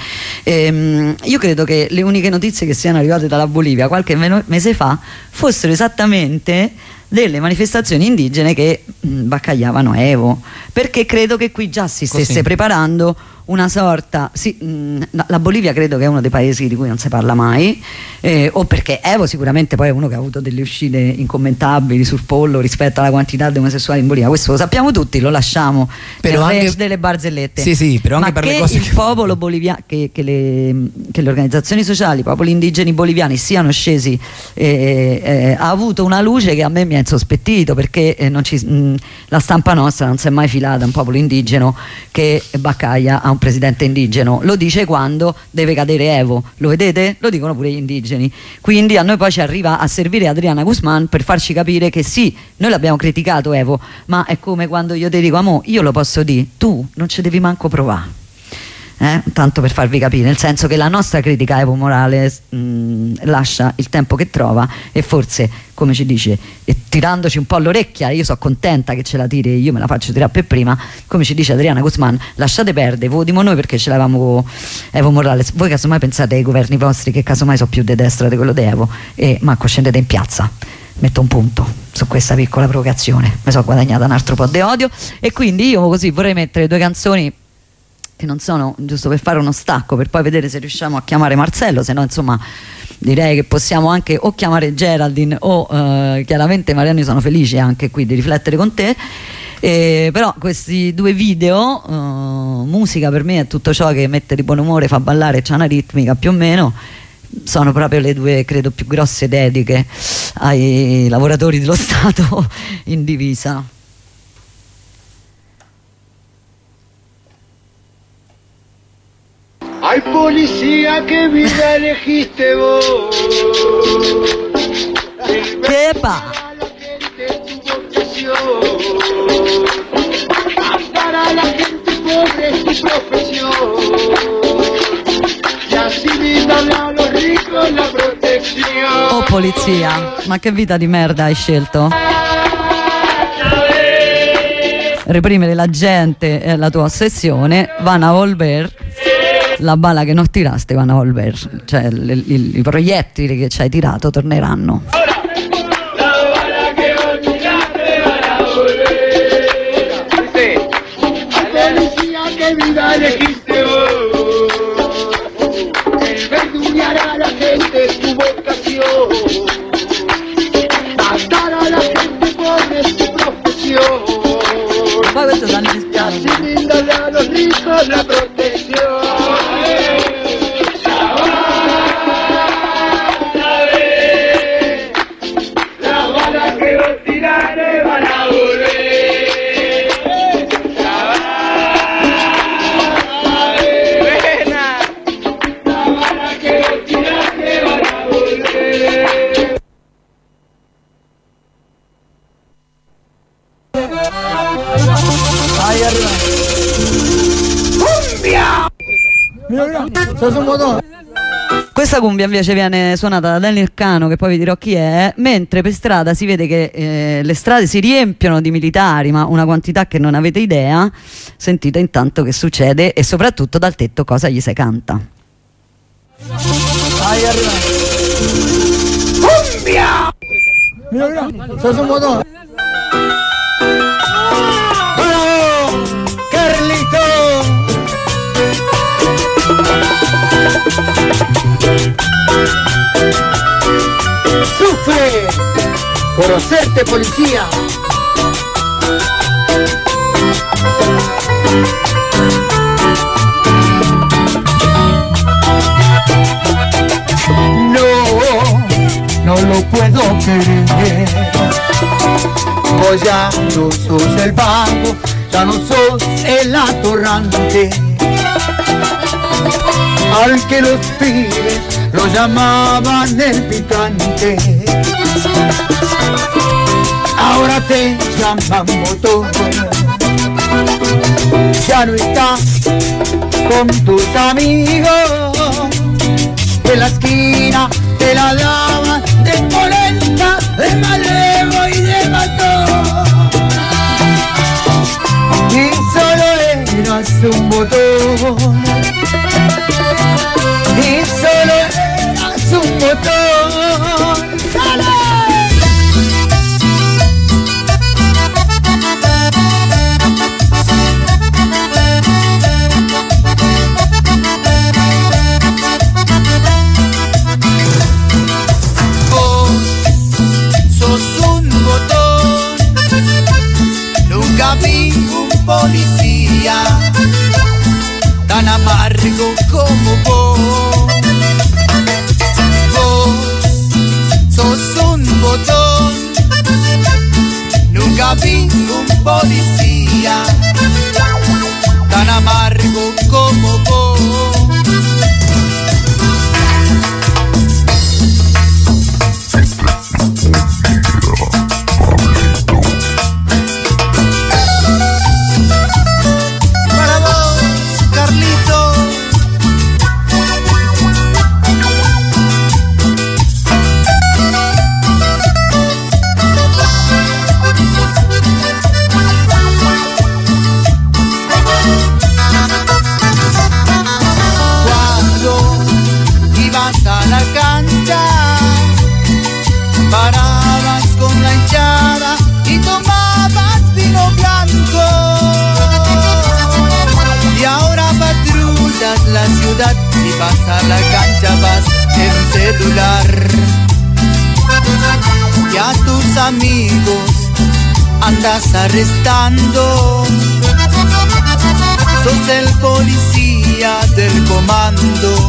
ehm, io credo che le uniche notizie che siano arrivate dalla Bolivia qualche mese fa fossero esattamente delle manifestazioni indigene che mh, baccagliavano Evo, perché credo che qui già si stesse Così. preparando una sorta, sì, mh, la Bolivia credo che è uno dei paesi di cui non si parla mai, eh, o perché Evo sicuramente poi è uno che ha avuto delle uscite incommentabili sul pollo rispetto alla quantità di omosessuali in Bolivia, questo lo sappiamo tutti, lo lasciamo però nel anche range delle barzellette. Sì, sì, però anche ma per che le cose il che... popolo boliviano, che, che, le, che le organizzazioni sociali, i popoli indigeni boliviani siano scesi, eh, eh, ha avuto una luce che a me mi ha insospettito, perché eh, non ci, mh, la stampa nostra non si è mai filata a un popolo indigeno che baccaglia a un presidente indigeno, lo dice quando deve cadere Evo, lo vedete? Lo dicono pure gli indigeni. Quindi a noi poi ci arriva a servire Adriana Guzman per farci capire che sì, noi l'abbiamo criticato Evo, ma è come quando io ti dico, amo, io lo posso dire, tu non ci devi manco provare. Eh? Tanto per farvi capire, nel senso che la nostra critica a Evo Morales mh, lascia il tempo che trova, e forse, come ci dice, e tirandoci un po' l'orecchia, io sono contenta che ce la tiri, io me la faccio tirare per prima, come ci dice Adriana Guzman, lasciate perdere, votimo noi perché ce l'avevamo con Evo Morales, voi casomai pensate ai governi vostri che casomai sono più di destra di quello di Evo, e manco scendete in piazza. Metto un punto su questa piccola provocazione, mi sono guadagnata un altro po' di odio, e quindi io così vorrei mettere due canzoni che non sono, giusto per fare uno stacco, per poi vedere se riusciamo a chiamare Marcello, se no insomma direi che possiamo anche o chiamare Geraldine o eh, chiaramente Mariano, io sono felice anche qui di riflettere con te, eh, però questi due video, eh, musica per me è tutto ciò che mette di buon umore, fa ballare, c'ha una ritmica più o meno, sono proprio le due credo più grosse dediche ai lavoratori dello Stato in divisa. Ay, policía, qué vida elegiste vos. ¡Epa! Matar a la gente pobre es tu profesión. Y así brindarle a los ricos la protección. Oh polizia, ma che vita di merda hai scelto? Reprimere la gente è la tua ossessione, van a volver. La bala che non tiraste van a volver, cioè le, i, i proiettili che ci hai tirato torneranno. La bala que vos tiraste van a volver. Policía, qué vida elegiste vos. El verduguear a la gente es tu vocación. Matar a la gente pobre es tu profesión. Poi questo danno in Y así brindarle a los ricos la protección. Questa cumbia invece viene suonata da Daniel Cano, che poi vi dirò chi è, mentre per strada si vede che eh, le strade si riempiono di militari, ma una quantità che non avete idea. Sentite intanto che succede e soprattutto dal tetto cosa gli si canta. ¡Cumbia! Mira, mira, sos un botón. ¡Bravo! ¡Carlito! ¡Sufre! ¡Conocerte, policía! No, no lo puedo creer. Vos ya no sos el vago, ya no sos el atorrante, al que los pibes lo llamaban el picante. Ahora te llaman botón, ya no estás con tus amigos. En la esquina te la daban de polenta, de malevo y de matón. Y solo eras un botón, y solo eras un botón. ¡Dale! Policía tan amargo como vos. Vos sos un botón, nunca vi un policía tan amargo como a la cancha vas en celular. Y a tus amigos andas arrestando. Sos el policía del comando.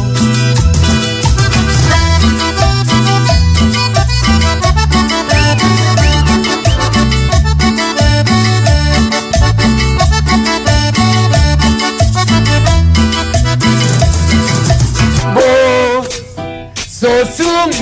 Vos sos un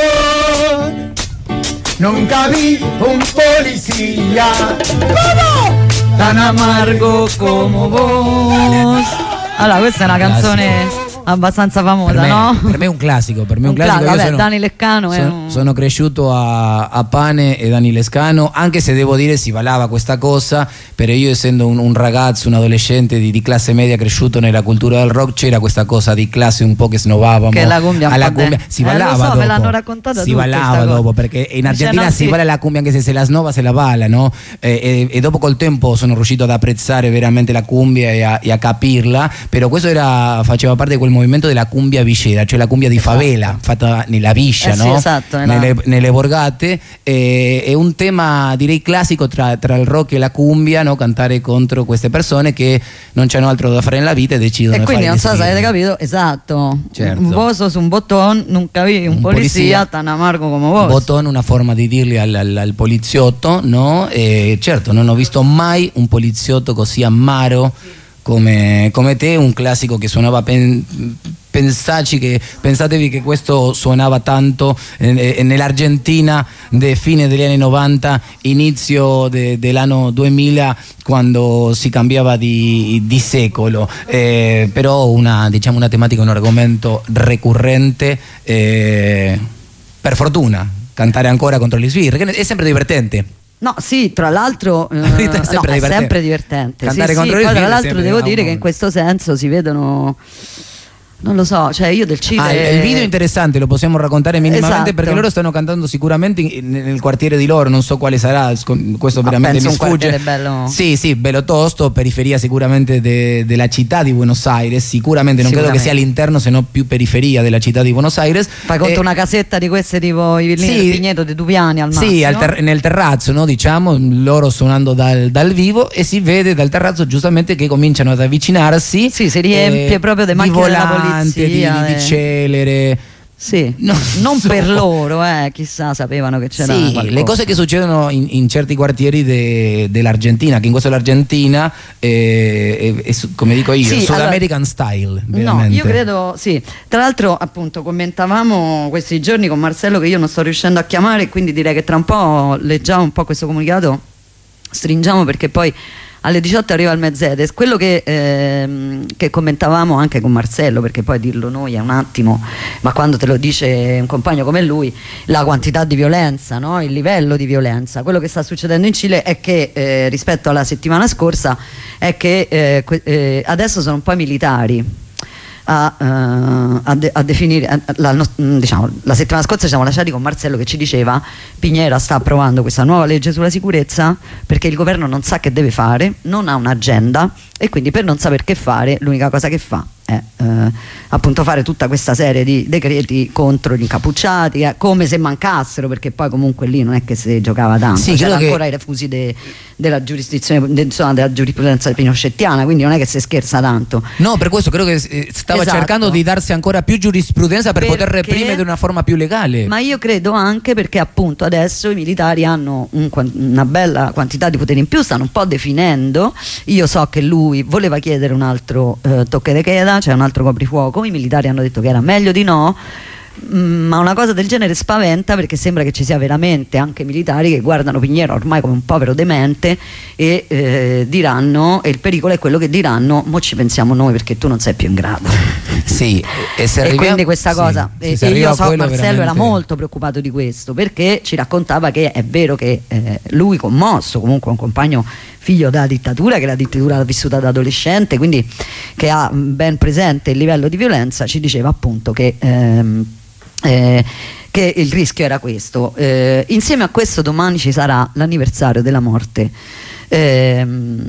botón. Nunca vi un policía ¿Cómo? Tan amargo como vos. Allora, questa è una canzone abbastanza famosa, per me, no? Per me è un classico, per me è un, Un classico. cla- Io vabbè, sono, Dani Lescano è sono, un- sono cresciuto a, a Pane e Dani Lescano, anche se devo dire si ballava questa cosa, però io essendo un, un ragazzo, un adolescente di, di classe media cresciuto nella cultura del rock, c'era questa cosa di classe un po' che snobavamo. Che la cumbia un alla po' cumbia. de- Si Eh, lo ballava so, me dopo. l'hanno raccontata Si tutti ballava sta cosa. dopo, perché in Argentina Dice, si no, sì. balla la cumbia anche se se la snova se la balla, no? E, e, e dopo col tempo sono riuscito ad apprezzare veramente la cumbia e a, e a capirla, però questo era, faceva parte di quel movimento della cumbia vicera, cioè la cumbia di favela, fatta nella viscia, Eh sì, no? esatto, nella- nelle, nelle borgate. E, è un tema direi classico tra, tra il rock e la cumbia, no? Cantare contro queste persone che non c'hanno altro da fare nella vita e decidono E di quindi fare non so se gli avete sbirri. capito, esatto. Certo. Un voso su un bottone, nunca vi un, Un polizia, polizia. tan amargo come vos. Botón, una forma di dirgli al, al- al poliziotto, no? E certo, non ho visto mai un poliziotto così amaro come, come te, un classico che suonava pen, pensaci che, pensatevi che questo suonava tanto eh, eh, nell'Argentina de fine degli anni novanta, inizio de- dell'anno duemila, quando si cambiava di, di secolo, eh, però una, diciamo, una tematica, un argomento ricorrente, eh, per fortuna, cantare ancora contro gli sbirri, che è sempre divertente. No, sì, tra l'altro eh, La verità è sempre no, è divertente. sempre divertente. Cantare Sì, contro sì, gli poi tra sbirri è l'altro sempre, devo no, dire no. che in questo senso si vedono, non lo so, cioè io del Cile Ah, il il video è interessante, lo possiamo raccontare minimamente, Esatto. perché loro stanno cantando sicuramente in- nel quartiere di loro, non so quale sarà, scon- questo Ah, veramente penso mi un sfugge. quartiere bello. Sì, sì, bello tosto, periferia sicuramente de- della città di Buenos Aires, sicuramente, non credo che sia Sicuramente. all'interno, se no più periferia della città di Buenos Aires. Fai conto Eh, una casetta di queste tipo i villini sì. del Vigneto di Duviani al massimo. Sì, al ter- nel terrazzo, no, diciamo, loro suonando dal, dal vivo, e si vede dal terrazzo giustamente che cominciano ad avvicinarsi. Sì, si riempie proprio di macchine della volanti, polizia, di, di eh. celere. Sì, Non non so. per loro, eh, chissà, sapevano che c'era Sì, qualcosa. le cose che succedono in, in certi quartieri de- dell'Argentina, che in questo l'Argentina è, è- è su- come dico io, Sì, Sud allora- American style, No, veramente. io credo, sì. Tra l'altro, appunto, commentavamo questi giorni con Marcello che io non sto riuscendo a chiamare, quindi direi che tra un po' leggiamo un po' questo comunicato, stringiamo perché poi alle diciotto arriva il Mercedes. Quello che, ehm, che commentavamo anche con Marcello, perché poi dirlo noi è un attimo, ma quando te lo dice un compagno come lui, la quantità di violenza, no? Il livello di violenza, quello che sta succedendo in Cile è che eh, rispetto alla settimana scorsa è che eh, que- eh, adesso sono un po' i militari a, eh, a, de- a definire a- la, no- diciamo, la settimana scorsa ci siamo lasciati con Marcello che ci diceva: Piñera sta approvando questa nuova legge sulla sicurezza perché il governo non sa che deve fare, non ha un'agenda, e quindi per non saper che fare l'unica cosa che fa è eh, appunto fare tutta questa serie di decreti contro gli incappucciati, eh, come se mancassero, perché poi comunque lì non è che si giocava tanto, Sì, c'era credo che- ancora i refusi de- della giurisdizione, de- insomma, della giurisprudenza pinochettiana, quindi non è che si scherza tanto. No, per questo credo che eh, stava Esatto. cercando di darsi ancora più giurisprudenza per poter Perché- reprimere di una forma più legale. Ma io credo anche perché appunto adesso i militari hanno un quan- una bella quantità di poteri in più, stanno un po' definendo. Io so che lui voleva chiedere un altro eh, tocche de queda, cioè un altro coprifuoco, i militari hanno detto che era meglio di no. Mm, ma una cosa del genere spaventa, perché sembra che ci sia veramente anche militari che guardano Piñera ormai come un povero demente e eh, diranno, e il pericolo è quello che diranno: mo ci pensiamo noi perché tu non sei più in grado. Sì, e, se E arriva- quindi questa sì, cosa, se e, si e arriva io a so, quello Marcello era veramente- molto preoccupato di questo, perché ci raccontava che è vero che eh, lui, commosso, comunque un compagno figlio della dittatura, che la dittatura l'ha vissuta da adolescente, quindi che ha mh, ben presente il livello di violenza, ci diceva appunto che ehm, eh, che il rischio era questo. Eh, insieme a questo domani ci sarà l'anniversario della morte ehm,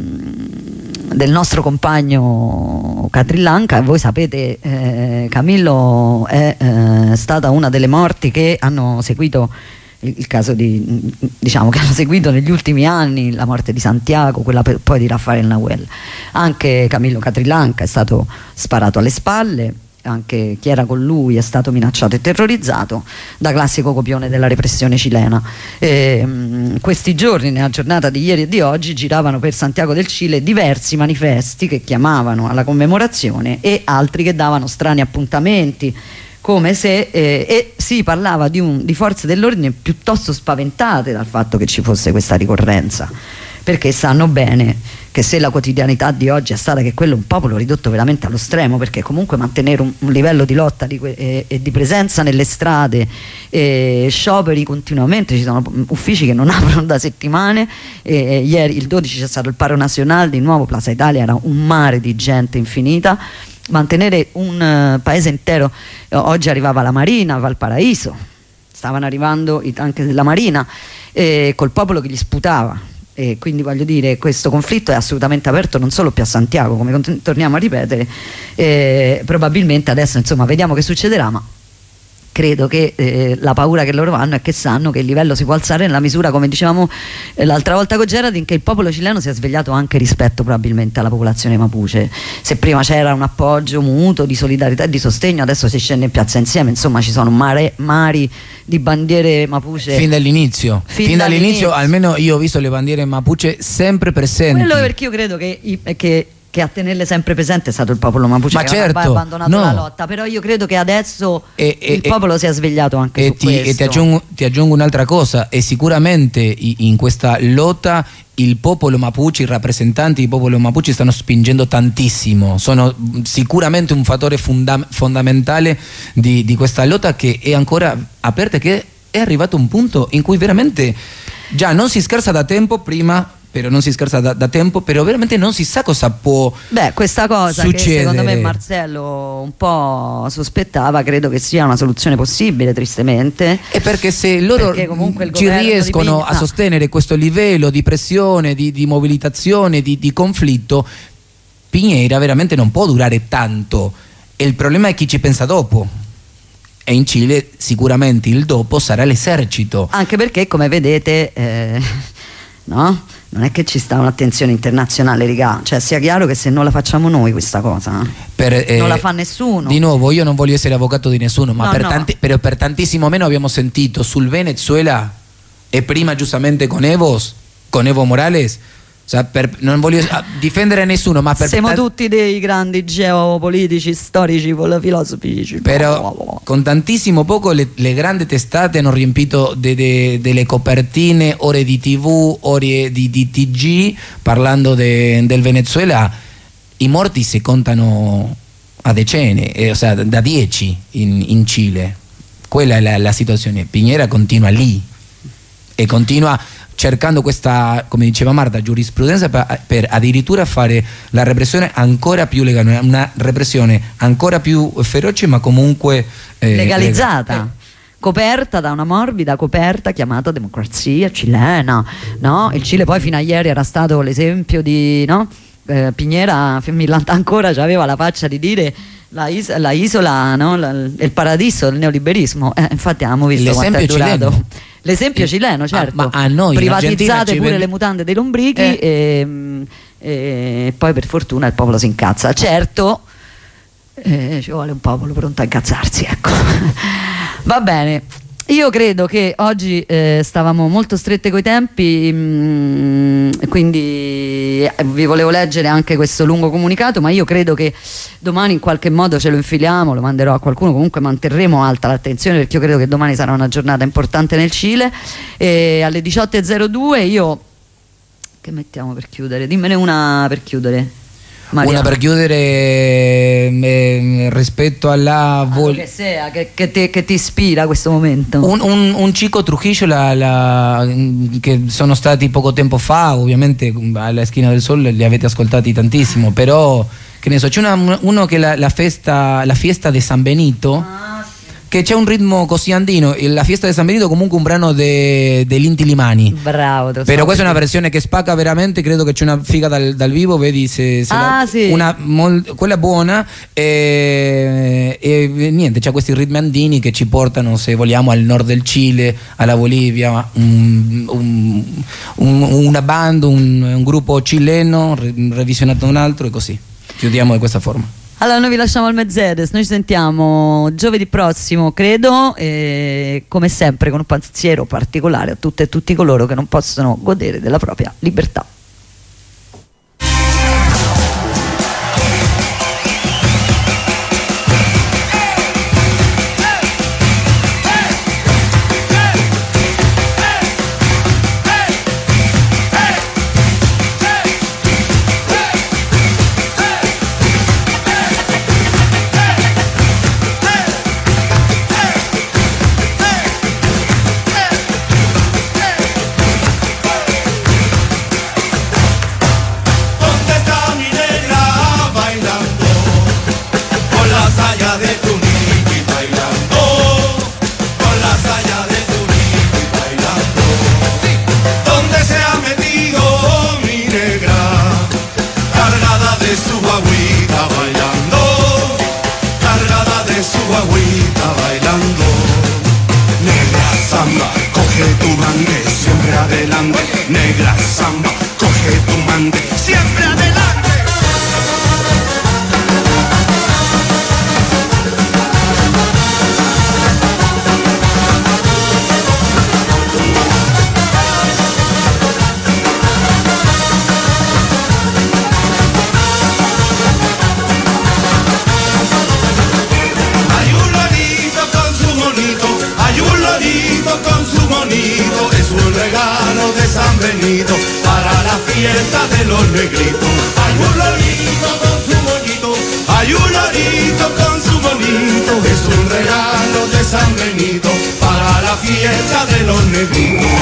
del nostro compagno Catrillanca. Voi sapete, eh, Camillo è eh, stata una delle morti che hanno seguito il, il caso di, diciamo, che hanno seguito negli ultimi anni la morte di Santiago, quella per, poi di Rafael Nahuel. Anche Camillo Catrillanca è stato sparato alle spalle, anche chi era con lui è stato minacciato e terrorizzato, da classico copione della repressione cilena. E, mh, questi giorni, nella giornata di ieri e di oggi, giravano per Santiago del Cile diversi manifesti che chiamavano alla commemorazione e altri che davano strani appuntamenti, come se eh, e si parlava di, un, di forze dell'ordine piuttosto spaventate dal fatto che ci fosse questa ricorrenza, perché sanno bene che se la quotidianità di oggi è stata che quello è un popolo ridotto veramente allo stremo, perché comunque mantenere un, un livello di lotta di que- e, e di presenza nelle strade, e scioperi continuamente, ci sono uffici che non aprono da settimane, e, e ieri il dodici c'è stato il Paro Nazionale, di nuovo Plaza Italia era un mare di gente infinita, mantenere un uh, paese intero. Oggi arrivava la Marina a Valparaíso, stavano arrivando i tank della Marina eh, col popolo che gli sputava. E quindi voglio dire, questo conflitto è assolutamente aperto non solo più a Santiago, come torniamo a ripetere, eh, probabilmente adesso insomma vediamo che succederà, ma credo che eh, la paura che loro hanno è che sanno che il livello si può alzare nella misura, come dicevamo eh, l'altra volta con Geraldine, che il popolo cileno si è svegliato anche rispetto probabilmente alla popolazione mapuche. Se prima c'era un appoggio mutuo di solidarietà e di sostegno, adesso si scende in piazza insieme, insomma ci sono mare, mari di bandiere mapuche fin dall'inizio, fin, fin dall'inizio, dall'inizio almeno io ho visto le bandiere mapuche sempre presenti. Quello perché io credo che, che che a tenerle sempre presente è stato il popolo mapuche, ma che certo, non ha abbandonato no. la lotta, però io credo che adesso e, il e, popolo si è svegliato anche e su ti, questo. E ti aggiungo, ti aggiungo un'altra cosa, e sicuramente in questa lotta il popolo mapuche, i rappresentanti del popolo mapuche stanno spingendo tantissimo, sono sicuramente un fattore fonda- fondamentale di, di questa lotta, che è ancora aperta, che è arrivato un punto in cui veramente già non si scherza da tempo prima, però non si scherza da, da tempo, però veramente non si sa cosa può Beh, questa cosa succedere. Che secondo me Marcello un po' sospettava, credo che sia una soluzione possibile, tristemente. E perché se loro perché comunque il ci riescono Pigna, a sostenere questo livello di pressione, di, di mobilitazione, di, di conflitto, Piñera veramente non può durare tanto. E il problema è chi ci pensa dopo. E in Cile sicuramente il dopo sarà l'esercito. Anche perché, come vedete, eh, no? Non è che ci sta un'attenzione internazionale, riga. Cioè, sia chiaro che se non la facciamo noi questa cosa, per, eh, non la fa nessuno. Di nuovo, io non voglio essere avvocato di nessuno, ma no, per, no. Tanti, però per tantissimo meno abbiamo sentito sul Venezuela, e prima giustamente con Evo, con Evo Morales. Cioè, per, non voglio difendere nessuno, ma per siamo ta- tutti dei grandi geopolitici, storici, filosofici. Però con tantissimo poco le, le grandi testate hanno riempito de, de, delle copertine, ore di tivù, ore di, di T G, parlando de, del Venezuela. I morti si contano a decine, eh, o sea, da dieci in, in Cile. Quella è la, la situazione. Piñera continua lì e continua cercando questa, come diceva Marta, giurisprudenza per, per addirittura fare la repressione ancora più legale, una repressione ancora più feroce, ma comunque eh, legalizzata. Legal. Coperta da una morbida coperta chiamata democrazia cilena, no? Il Cile poi fino a ieri era stato l'esempio di, no? Eh, Piñera ancora aveva la faccia di dire la, is- la isola, no? la, il paradiso del neoliberismo, eh, infatti abbiamo visto quanto è durato. Cileno. L'esempio cileno, certo, ah, ma a noi privatizzate pure vende... le mutande dei lombrichi eh. e, e poi per fortuna il popolo si incazza. Certo, eh, ci vuole un popolo pronto a incazzarsi, ecco. Va bene, io credo che oggi eh, stavamo molto strette coi tempi, mh, quindi eh, vi volevo leggere anche questo lungo comunicato, ma io credo che domani in qualche modo ce lo infiliamo, lo manderò a qualcuno, comunque manterremo alta l'attenzione, perché io credo che domani sarà una giornata importante nel Cile. E alle diciotto e zero due io, che mettiamo per chiudere? Dimmene una per chiudere, Maria. Una per chiudere eh, rispetto alla vol- che, sia, che, che, ti, che ti ispira questo momento. Un, un, un Chico Trujillo la, la, che sono stati poco tempo fa, ovviamente alla Esquina del Sol li avete ascoltati tantissimo, però che ne so, c'è una, uno che la, la festa la fiesta di San Benito, ah, sì. che c'è un ritmo così andino. La fiesta di San Benito comunque un brano de, degli Inti Limani. Bravo, te lo però so, questa è sì. una versione che spacca veramente, credo che c'è una figa dal, dal vivo, vedi se, se Ah, la, sì. una, mol, quella buona e, e niente, c'ha questi ritmi andini che ci portano, se vogliamo, al nord del Cile, alla Bolivia, un, un, un, una band, un, un gruppo cileno revisionato da un altro e così. Chiudiamo di questa forma. Allora noi vi lasciamo al Mercedes, noi ci sentiamo giovedì prossimo credo, e come sempre con un pensiero particolare a tutte e tutti coloro che non possono godere della propria libertà. Negra samba, coge tu mande, siempre adelante. Hay un lorito con su monito, hay un lorito con su monito, es un regalo de San Benito para la fiesta de los negritos. Hay un lorito con su moñito, hay un lorito con su bonito, es un regalo de San Benito para la fiesta de los negritos.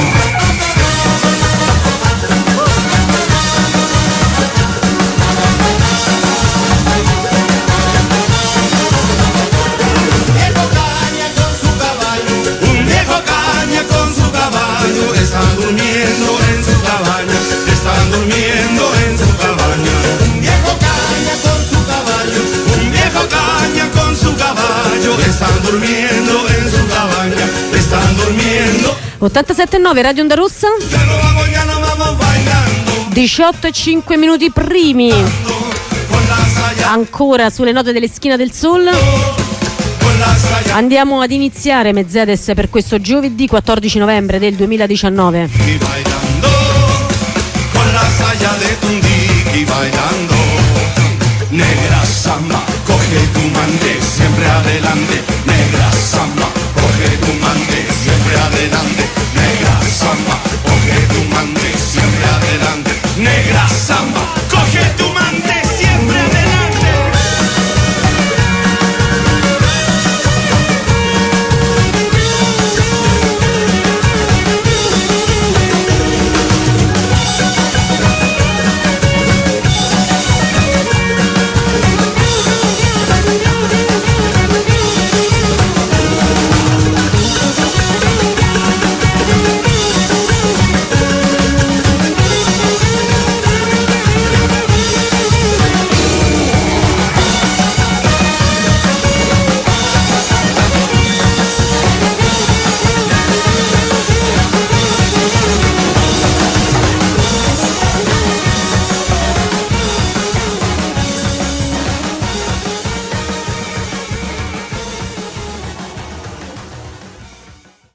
Están durmiendo en su cabaña, están durmiendo en su cabaña. Un viejo caña con su caballo, un viejo caña con su caballo. Están durmiendo en su cabaña, están durmiendo. ottantasette e nove Radio Onda Rossa. Ya no vamos, ya no vamos bailando. diciotto e cinque minuti primi. Ancora sulle note delle Schina del Sol. Andiamo ad iniziare Mercedes per questo giovedì quattordici novembre del duemiladiciannove.